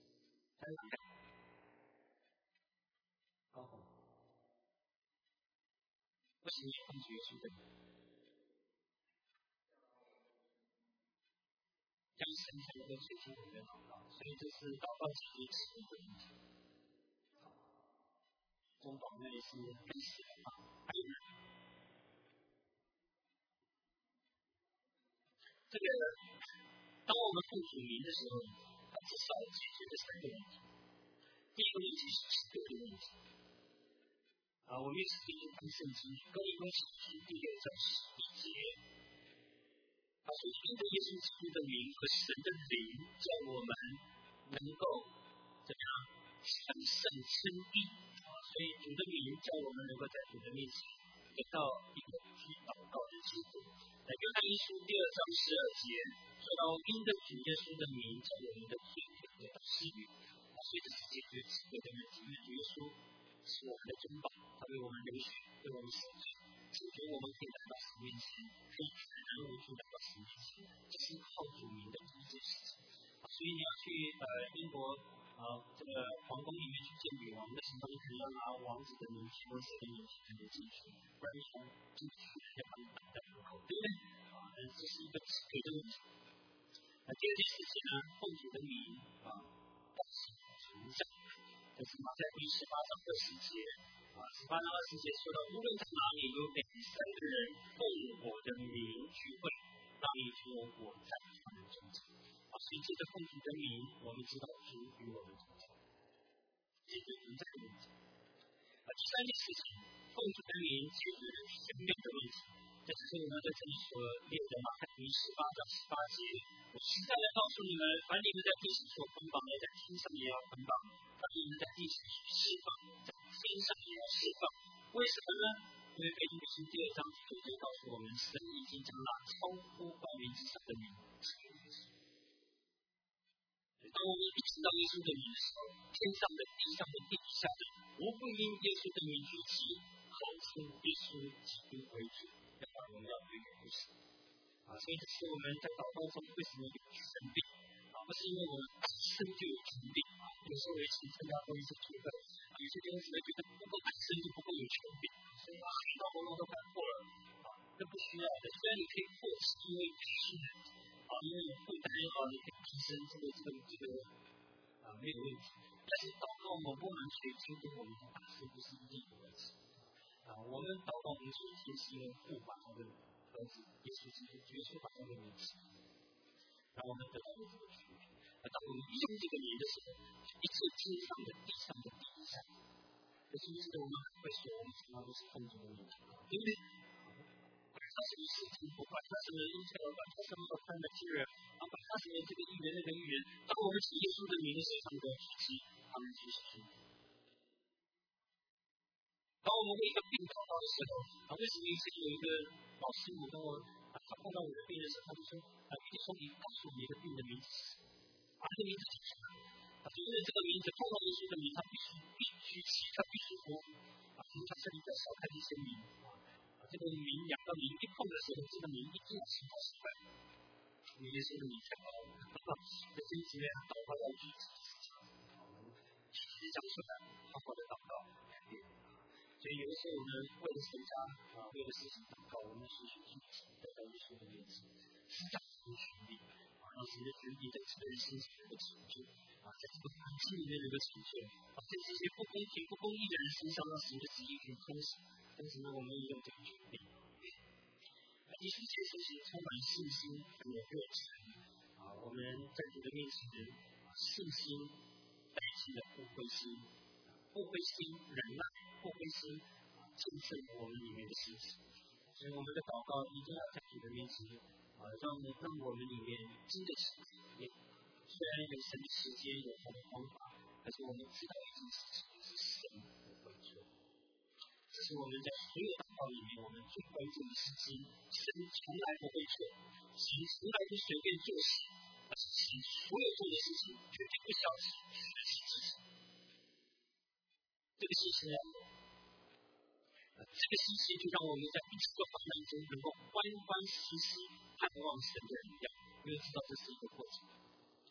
高红，不行也控制耶稣的名，将神圣的水晶里面祷告，所以这是祷告解决起的问题。中岛内是更写的还有这个，当我们奉主名的时候，它至少解决了3个问题。第一个问题是持久的问题。我们是第一章圣经哥林多前书第6章11节。所以因着耶稣基督的名和神的灵，叫我们能够怎么样成圣称义。所以主的名叫我们能够在主的面前得到一个去祷告的机会。在约翰一书2章12节说到因着主耶稣的名，叫我们的罪得到赦免。所以这是解决这个问题，因为主耶稣是我们的中保，他为我们流血，为我们死罪，解决我们可以来到神面前，可以坦然无惧来到神面前，这是靠主名的第一件事情。所以你要去英国这个皇宫里面去见女王的时候，你可能要拿王子的名片或谁的名片才能进去，不然你从进去要把你挡在门口，对不对？这是一个给的问题。第二件事情呢，奉主的名但是存在。这是马太福音18章20节，18章20节说到，无论在哪里有2、3个人奉我的名聚会，那里就有我在他们中间。所以借着奉主的名，我们知道主与我们同在，解决存在的问题。第三件事情，奉主的名解决生命的问题。这只是我们在这里所列的马太福音18章18节。我实在来告诉你们，凡你们在地上所捆绑的，在天上也要捆绑；凡你们在地上所释放，在天上也要释放。为什么呢？因为腓立比书2章9节告诉我们，神已经将那超乎万名之上的名赐给耶稣。当我们一知道耶稣的名的时候，天上的、地上的、地底下的，无不因耶稣的名聚集，号称耶稣基督为主，要把荣耀归给父神。所以这是我们在祷告中为什么有生病不是因为我们本身就有生病有时候也是参加过一些聚会有些弟兄姊妹觉得不够本身就不够有权柄，所以许多活动都快破了这不需要的。虽然你可以破，是因为必须的因为有负担你可以提升这个没有问题。但是祷告某部门谁监督我们的大事不是一定有问题我们祷告的首先是因为父把他的儿子耶稣基督耶稣把他的名字让我们得到了这个区别。当我们用这个名的时候，一切天上的、地上的、地底下的，这是不是我们会说我们常常都是奉主的名，对不对？管他什么事情，不管他什么英特尔，管他什么material，管他什么这个预言那个预言，当我们是耶稣的名的时候，他们都要提起，他们就是信。当我们为一个病祷告的时候为什么以前有一个老师母跟我他碰到我的病的时候，他就说你告诉我你的病的名字这个名字是什么因为这个名字碰到耶稣的名，他必须起，他必须活平常这里在少看一些名这个名两个名一碰的时候，这个名一定要起到失败因为耶稣的名太高了这是一些祷告要举其实讲出来好好的祷告所以有的时候我们为了神家为了事情祷告，我们是去具体得到耶稣的名字是这样的权利让神的权利在这个人身上有个成就在这个环境里面有个成就在这些不公平不公义的人身上让神的旨意去通行但是呢我们也有这个权利第四件事情充满信心还有热忱我们在主的面前信心代替了不灰心不灰心忍耐不灰心见证我们里面的事情所以我们的祷告一定要在主的面前让我们里面经得起考验虽然有神的时间有他的方法但是我们知道一件事情是神不会错这是我们在所有祷告里面我们最关键的事情神从来不会错神从来不随便做事而是神所有做的事情绝对不消极绝对是支持这个信心要有这个信心就让我们在一切的患难中能够欢欢喜喜盼望神的力量因为知道这是一个过程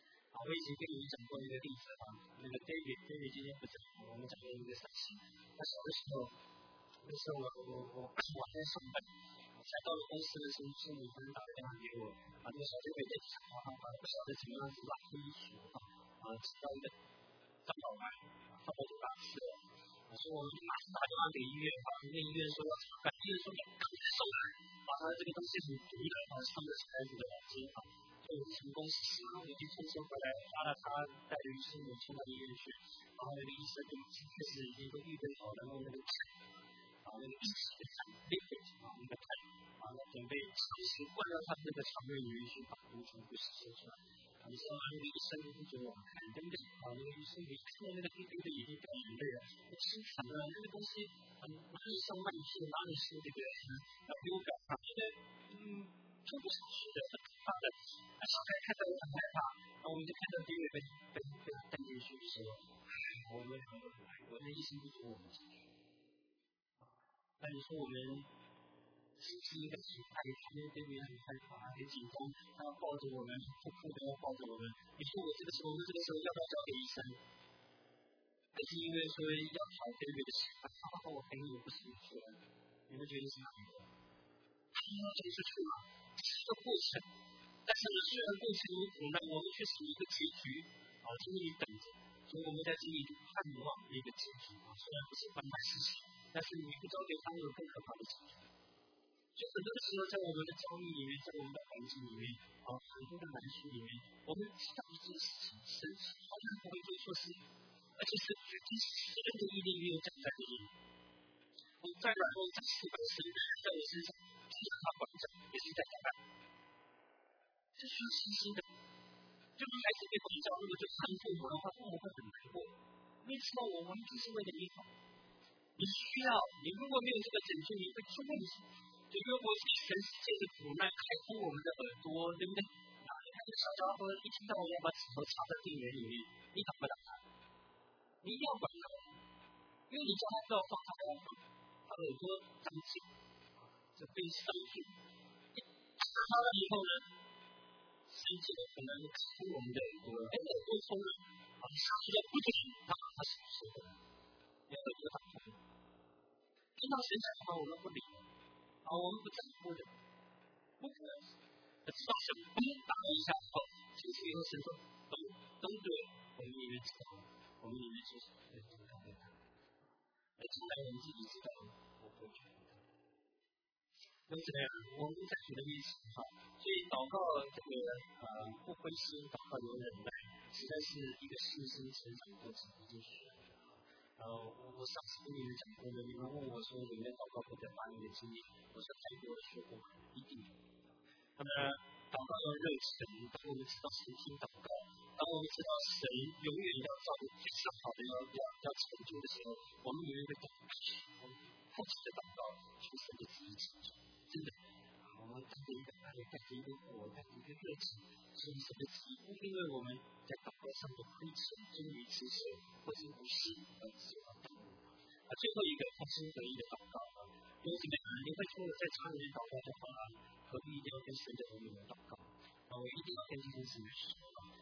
我以前跟你们讲过一个例子啊，那个 David 今天不在，我们讲的一个事情。他小的时候，那时候我还在上班，才到了公司的时候，父母突然打个电话给我，那个小 David 在讲话，不晓得怎么样子拉黑学知道一个张老板，他把我打死了。我说我们马上打电话给医院，那医院说要查看，医院说你赶紧送来，这个东西很毒的，伤的是孩子的脑筋就成功实施，我就匆匆回来，拿了他带着医生我送到医院去，然后那个医生就确实已经都预备好了，然后那个菜，那个一起的菜 liquid 那个菜准备强行灌到他那个肠胃里面去，把毒全部实施出来。你说那个医生就觉得我看真的那个医生一看到那个黑黑的已经掉眼泪了，我心想那个东西哪里像慢性，哪里是这个流感这个做不下去的，很可怕的。小孩看到我很害怕，我们就看到别人被他带进去的时候，我的医生不准我们进去。那你说我们是不是应该去爱他？对别人很害怕，很紧张，他要抱着我们，哭哭的要抱着我们。你说我们这个时候要不要交给医生？还是因为说要调对别的习惯，我陪你不舒服了，你们觉得是哪一个？就是去嘛，这是一个过程。但是呢，虽然过程有苦难，我们却是一个结局在那里等着。所以我们在这里盼望那个结局虽然不是万般事情，但是你不交给他有更可怕的结局。就很多的时候，在我们的遭遇里面，在我们的环境里面很多的难处里面，我们知道这件事情，神好像不会做错事，而且是绝对是人的毅力没有站在这里。我再软弱再失败神在我身上，是让他管着，也是在打败。这需要信心的。就是孩子被管教，如果就恨父母的话，父母会很难过。你知道我完全是为了你好。你需要，你如果没有这个拯救，你会出问题。就如果是全世界的苦难开通我们的耳朵，对不对？你看这个小家伙一听到我要把指头插在病人里面，你打不打他？你一定要管他，因为你叫他不要放，他不要放，他耳朵长茧，这被伤害。打他了以后呢？神奇的可能开我们的耳朵，耳朵松了，下去了不准，他是不是的？要耳朵打开。听到神讲话我们不理，我们不在乎的，不可能。知道神打了一下后，进去以后神说都对，我们里面知道，我们里面就是从来我们自己知道，我不觉得。那怎么样？我们在学的意思所以祷告这个不灰心，祷告有忍耐，实在是一个信心成长过程，一定是。我上次跟你们讲过的，你们问我说有没有祷告过的8年的经验，我说太多了，说过一定有。那么祷告要热忱，当我们知道神听祷告，当我们知道神永远要照着最上好的要成就的时候，我们永远会祷告，开始的祷告，求神的旨意成就。真的，我们带着一个爱，带着一个火，带着一个热情，所以神的旨意不因为我们在祷告上的亏欠、忠于持守或是无视而受到耽误。最后一个同心合意的祷告有什么你会说我在家里面祷告的话何必一定要跟神的儿女们祷告我一定要跟这件事情说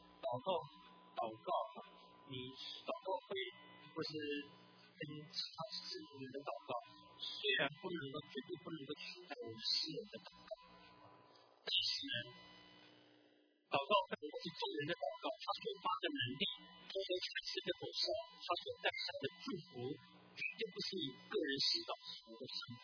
你祷告会或是跟其他世俗人的祷告虽然绝对不能够取代我们世人的祷告但是祷告会或是众人的祷告它所发的能力它所产生的果效它所带下的祝福绝对不是你个人祈祷所能够相比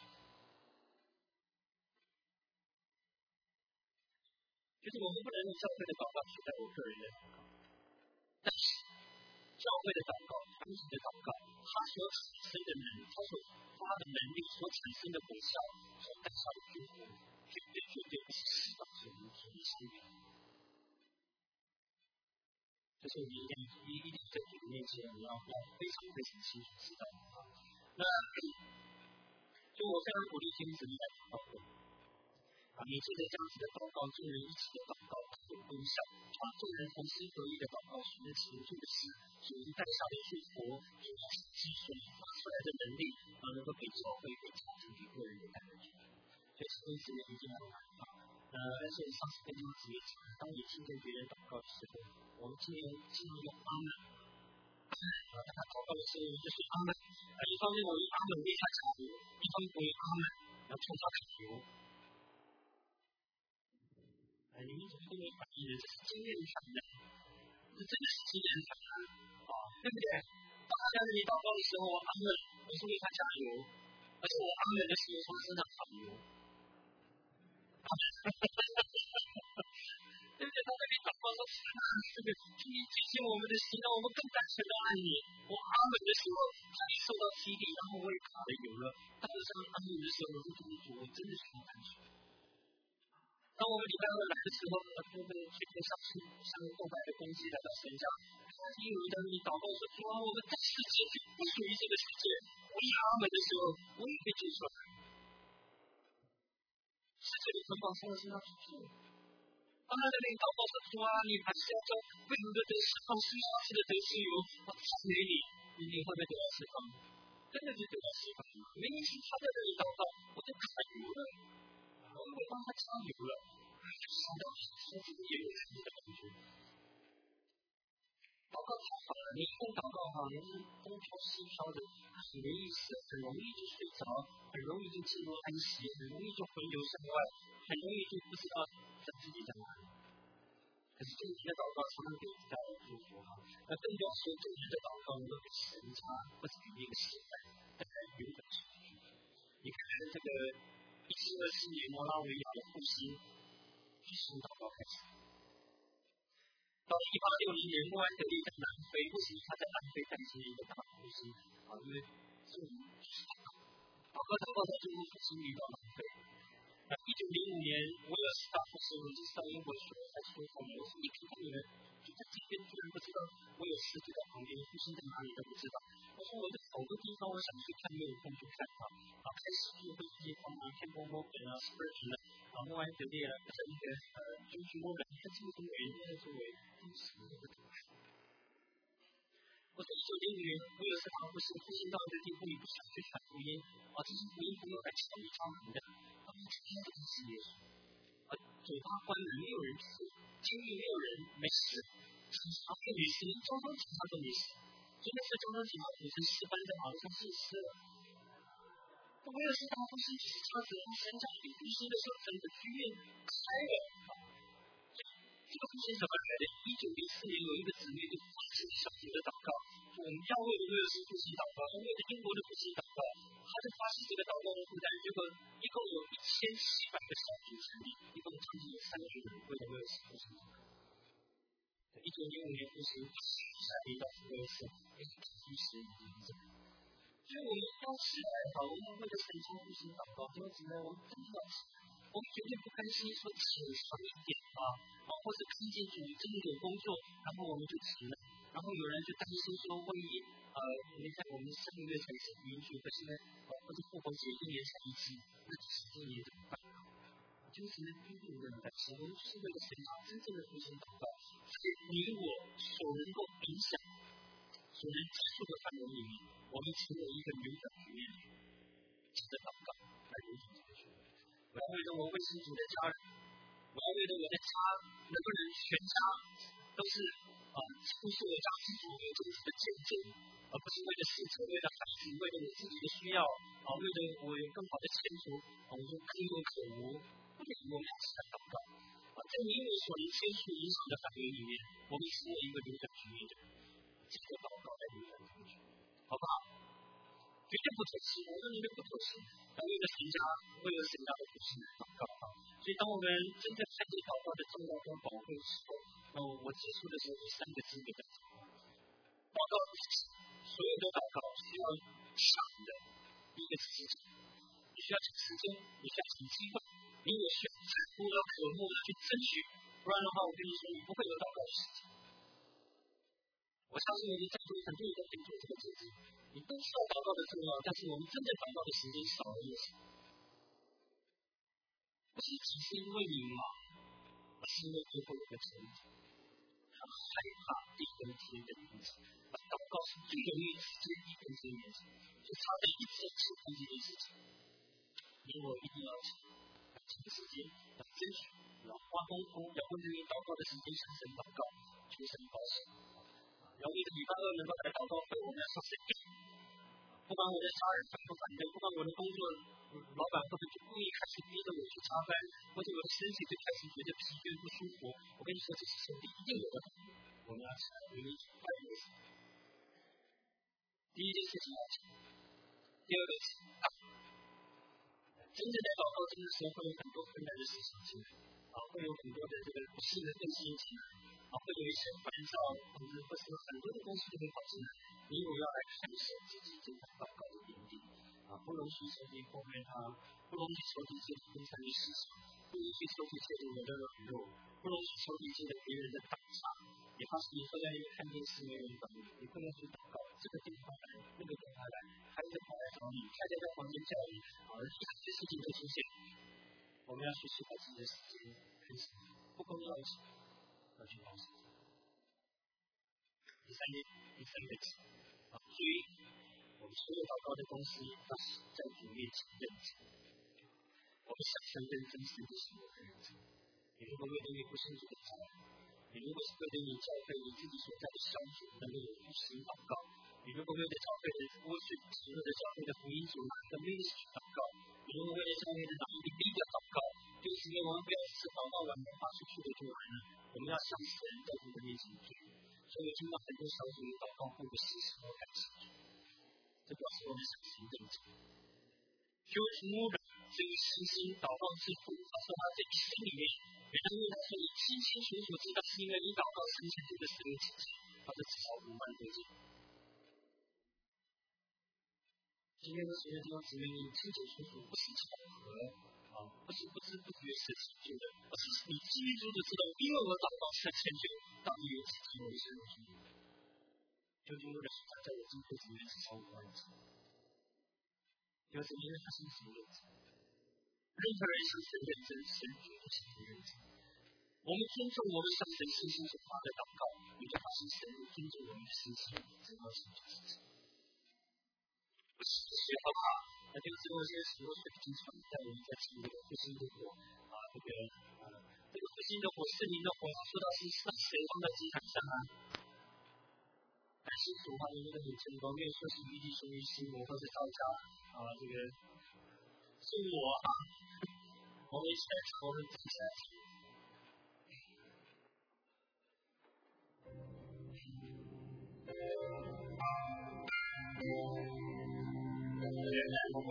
就是我们不能用教会的祷告取代我个人的祷告但是教会的祷告团体的祷告它所产生的能力它所发的能力所产生的果效所带下的祝福绝对不是祈祷所能相比这是我们一定在主的面前你要非常非常清楚知道那就我非常鼓励弟兄姊妹来祷告你记得这样子的祷告众人一起的祷告它有功效众人同心合意的祷告所能成就的事所能带下的祝福所积水发出来的能力能够给教会给家庭给个人的带来所以弟兄姊妹一定要来而且上次跟你们提，当你听见别人祷告的时候，我们尽量用阿门。当他祷告的时候，就是阿门。一方面我用阿门为他加油，一方面我用阿门然后冲他加油。你们怎么都没反应呢？这是经验谈的，这真的是经验谈对不对？当他在这里祷告的时候，阿门，我是为他加油，而且我阿门的时候从身上淌油。对不对？他在这里祷告说：“这个请你提醒我们的心，让我们更单纯的爱你。”我阿门的时候，他也受到激励，然后我也卡了油了。当我上阿门的时候，我就感觉我真的是很单纯。当我们礼拜二来的时候，我们去跟上去向后拜的攻击来到神家，因为当你祷告说：“主啊，我们这世界不属于这个世界。”我一阿门的时候，我也被救出来。世界的捆绑从我身上出去了。当他在那里祷告说：“主啊，你还是要将被掳的得释放，失去的得自由。”我赞美你，你会不会得到释放？真的就得到释放。明明是他在这里祷告，我就卡油了，我会帮他加油了，想到说自己也有自己的感觉。祷告太好了，你一祷告人是东飘西飘的，很没意思，很容易就睡着，很容易就进入安息，很容易就魂游向外，很容易就不知道自己在哪里。可是正直的祷告常常给自己带来祝福那更要说正直的祷告能够给神家或者给一个时代带来永远的祝福。你看这个1724年摩拉维亚的复兴，就是从祷告开始。到了1860年，穆安德利在南非，为什么他在南非诞生了一个大复兴因为是我们祷告他就复兴领到南非。1905年，威尔斯大复兴就是到英国去了，才出口。我说你看看你们就在这边居然不知道威尔斯就在旁边，复兴在哪里都不知道。我说我在好多地方我想去看，没有空去看开始就会这些地方Campbell Morgan Spurgeon 穆安德烈或者那个George Morgan， 你看这么多人都在周围，都是什么都不懂。我说1905年，威尔斯大复兴到一个地步，你不想去传福音这些福音朋友来敲你敲门的，他们天天都是耶稣嘴巴关了，没有人吃，监狱没有人没死，警察没有死，交通警察都没死，真的是交通警察组成10班在马路上信死了。威尔斯大复兴就是这样子，神家复兴的时候，整个剧院开了。这个复兴怎么来的？1904年有一个姊妹就发起了小组的祷告，说我们要为威尔斯复兴祷告，要为英国的复兴祷告。他就发起这个祷告的负担，结果一共有1700个小组成立，一共将近有30人为了威尔斯复兴祷告。1905年复兴，3年到威尔斯，10年。所以我们要起来我们为了神家复兴祷告，弟兄姊妹，我们真的要起来。我们绝对不甘心说请长一点或者看见主真的有工作，然后我们就请了。然后有人就担心说，万一你看我们上个月才是允许，可是呢，或者复活节1年才一次，那10年怎么办？就是逼迫我们的担心，我们是为了神家真正的复兴祷告，在你我所能够影响、所能接受的范围里面，我们成为一个扭转局面的祷告来扭转这个局面。我要为了我未信主的家人，我要为了我的家能够全家都是不是我家基督有真实的见证，而不是为了事情，为了孩子，为了我自己的需要为了我有更好的前途我就更有可无，不给我们一起来祷告在你我所能接触影响的范围里面，我们成为一个扭转局面的这个祷告来扭转这个局面，好不好？绝对不妥协，我们绝对不妥协。为了神家，为了神家的复兴祷告所以当我们真正看见祷告的重要跟宝贵的时候，我结束的时候有3个字给大家。祷告所有的祷告需要想的第一个是时间，你需要请时间，你需要请机会，你也需要采多要渴慕的去争取，不然的话我跟你说你不会有祷告的时间。我相信我们在座很多人都可以做这个决定，你都知道祷告的重要，但是我们真正祷告的时间少了一些。不是只是因为你忙，而是因为最后一个成绩，他害怕一分天的影响。祷告是最容易直接一分天的影响，就差在1次10分这件事情。你我一定要请个时间，要争取，花功夫，要为这个祷告的时间向神祷告，求神保守。然后礼拜二能够来祷告会，我们要向神给。不管我的家人反不反对，不管我的工作老板会不会就故意开始逼着我去加班，或者我的身体就开始觉得疲倦不舒服，我跟你说，这是神一定有的。我们要起来为你去快乐。第一件事情要讲，第二个是真正在祷告这个时候会有很多困难的事情进来，会有很多的这个不幸的更新进来，会有一些烦躁，或者是很多的东西都会跑进来。你如果要来看守自己正在祷告的点滴，不容许仇敌破坏它，不容许仇敌借着分散的事情，不容许仇敌借着我的软弱，不容许仇敌借着别人的打岔，也怕是你坐在那边看电视没人管你，你不能去祷告，这个电话来，那个电话来，孩子跑来找你，太太在房间叫你，一些事情都出现。我们要学习把自己的时间分享，不光要求，要去保守。第三个字，注意，我们所有祷告的东西都是在主面前认真。我们想象跟真实的生活很认真。你如果为了你不信主的教，你如果是为了你教会你自己所在的小组能够有福音祷告，你如果为了教会的我是所有的教会的福音组哪个 ministry 祷告，你如果为了教会的哪一个 leader 祷告，就是因为我们不要是祷告完了发出去的就完了，我们要向神在主的面前去。所以听到很多小组的祷告或者事实我感兴趣，这表示我们是行动者。就是牧人这个信心祷告之父，他说他在心里面，别人问他说你清清楚楚知道是因为你祷告神成就的生命奇迹，他说至少5万多件。今天的所有弟兄姊妹，你清清楚楚不是巧合，不是不知不觉是成就的，而是你清清楚楚知道，因为我祷告是成就，到底有几天我的生命。就是牧人他在我今天里面至少5万件。就是因为他是神认真，任何人是神认真，神绝对是不认真。我们尊重我们向神信心所发的祷告，你就发现神尊重我们的信心，知道神就是神。不是学好他，那就是我现在使用水晶船带我们在经历复兴的火这个复兴的火，圣灵的火，说到是谁放在祭坛上但是主他们的很成功，没有说是预计属于新魔或者造假这个是我我们一起来唱，我们自己来唱。我不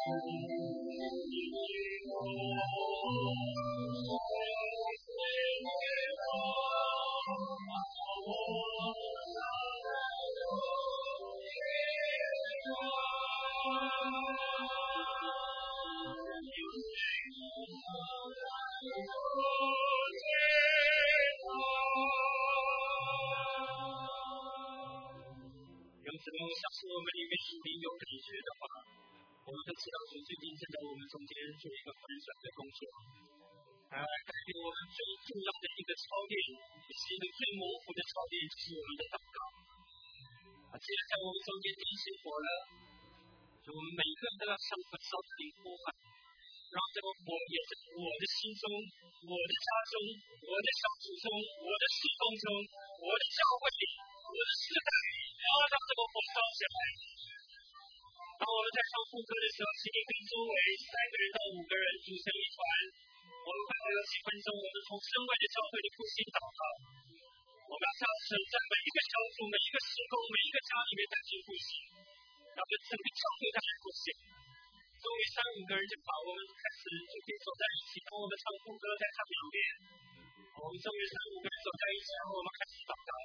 相信我们里面属灵有感觉的话，我们的祈祷主最近正在我们中间做一个翻转的工作，改变我们最重要的一个操练，也是一个最模糊的操练，就是我们的祷告。既然在我们中间点起火了，就我们每一个人都要向焚烧的灵呼唤，让这个火也在我的心中、我的家中、我的小组中、我的事工中、我的教会里、我的时代，让这个火烧起来。当我们在唱副歌的时候，请你跟周围3个人到5个人组成一团，我们会有几分钟，我们从身外的教会的复兴祷告。我们要向神在每一个小组、每一个时空、每一个家里面带进复兴，让这整个教会带来复兴。周围3、5个人就把我们开始就可以走在一起，当我们唱副歌在唱两遍，我们周围3、5个人走在一起，然后我们开始祷告。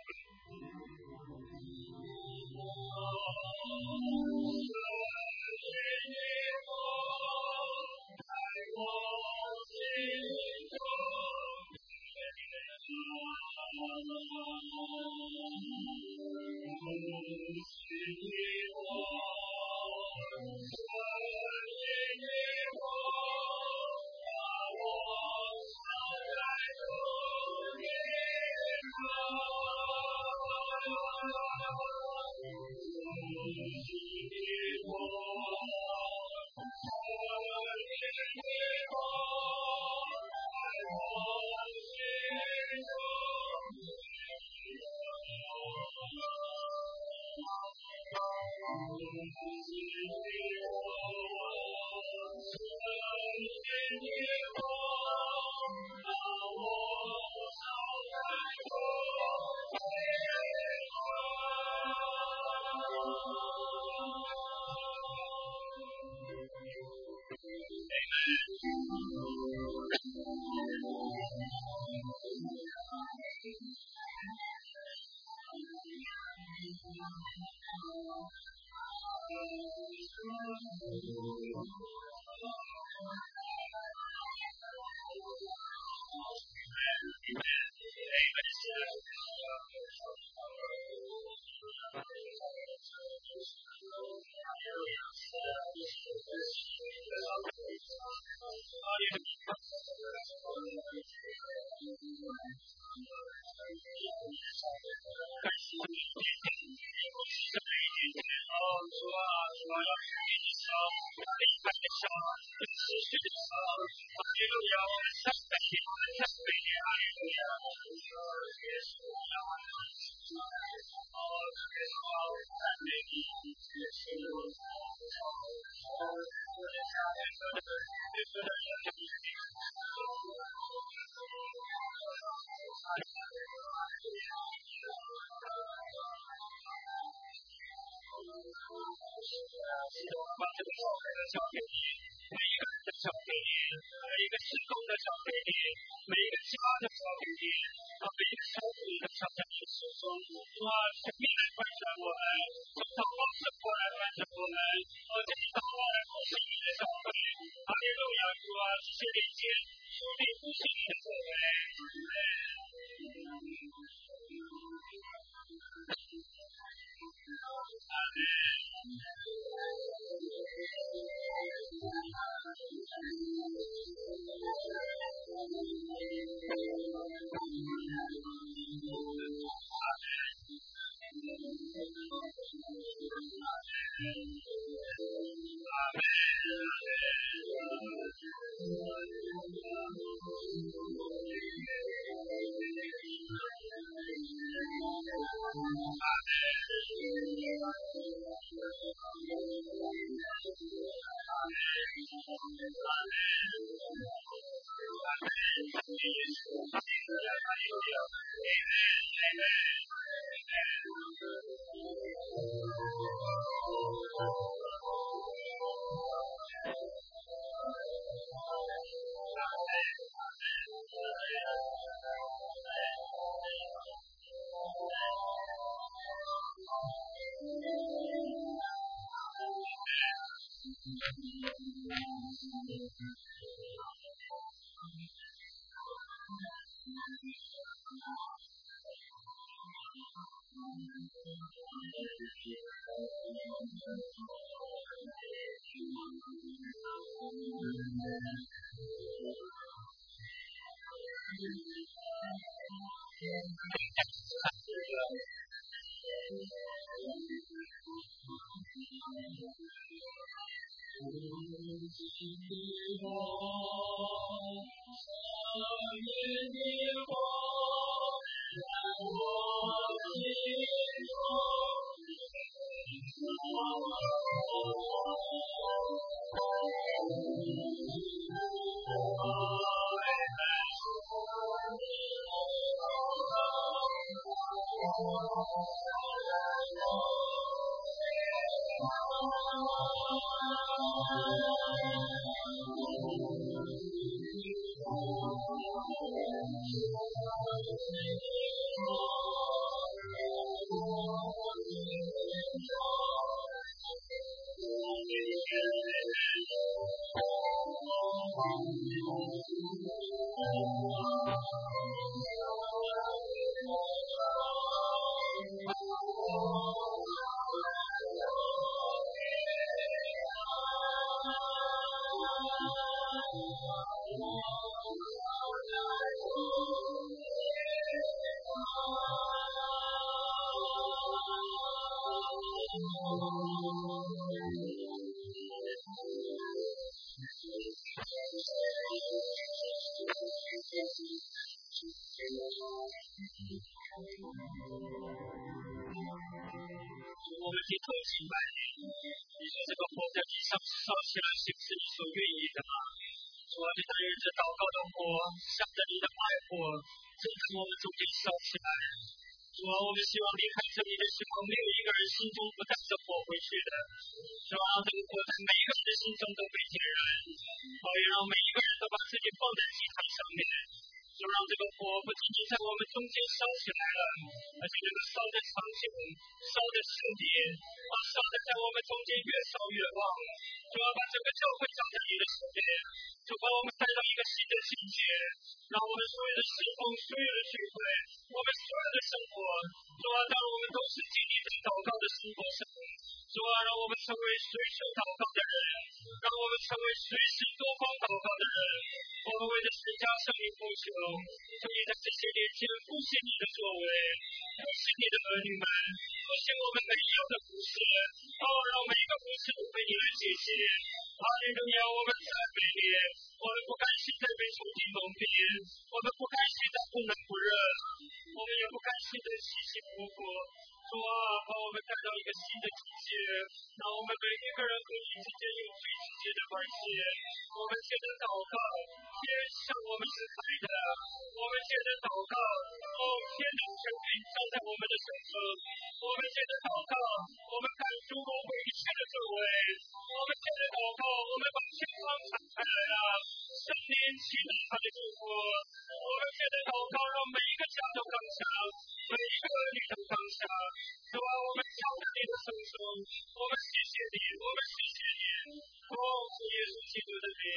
我们低头敬拜你，你说这个火在地上烧起来，是不是你所愿意的吗？主啊，就但愿这祷告的火，向着你的爱火，正从我们中间烧起来。主啊，我们希望离开这里的时候，没有一个人心中不带着火回去的。主啊，这个火在每一个人的心中都被点燃，好也让每一个人都把自己放在祭坛上面。就让这个火不仅仅在我们中间烧起来了，而且这个烧的长久，烧的圣洁，烧的在我们中间越烧越旺。就要把整个教会交在你的手边，就把我们带到一个新的境界，让我们所有的侍奉、所有的聚会、我们所有的生活，主啊，让我们都是经历在祷告的生活上。主啊，让我们成为随手祷告的人，让我们成为随时多方祷告的人。我们为着全家向你呼求，求你在这些年间复兴你的作为，复兴你的儿女们，复兴我们每一样的服侍，让每一个服侍都被你来解析。哈利路亚，我们赞美你，我们不甘心再被仇敌蒙蔽，我们不甘心再不冷不热，我们也不甘心再起起伏伏。主啊，把我们带到一个新的境界，让我们每一个人和你之间有最直接的关系。我们借着祷告，天向我们是开的；我们借着祷告，天的权柄降在我们的手中；我们借着祷告，我们看诸公会一切的作为；我们借着祷告，我们把天窗敞开来了，圣灵启动他的祝福；我们借着祷告，让每一个家都刚强，每一个儿女都刚强。主啊，我们交在你的手中，我们谢谢你，我们谢谢你，主耶稣基督的名。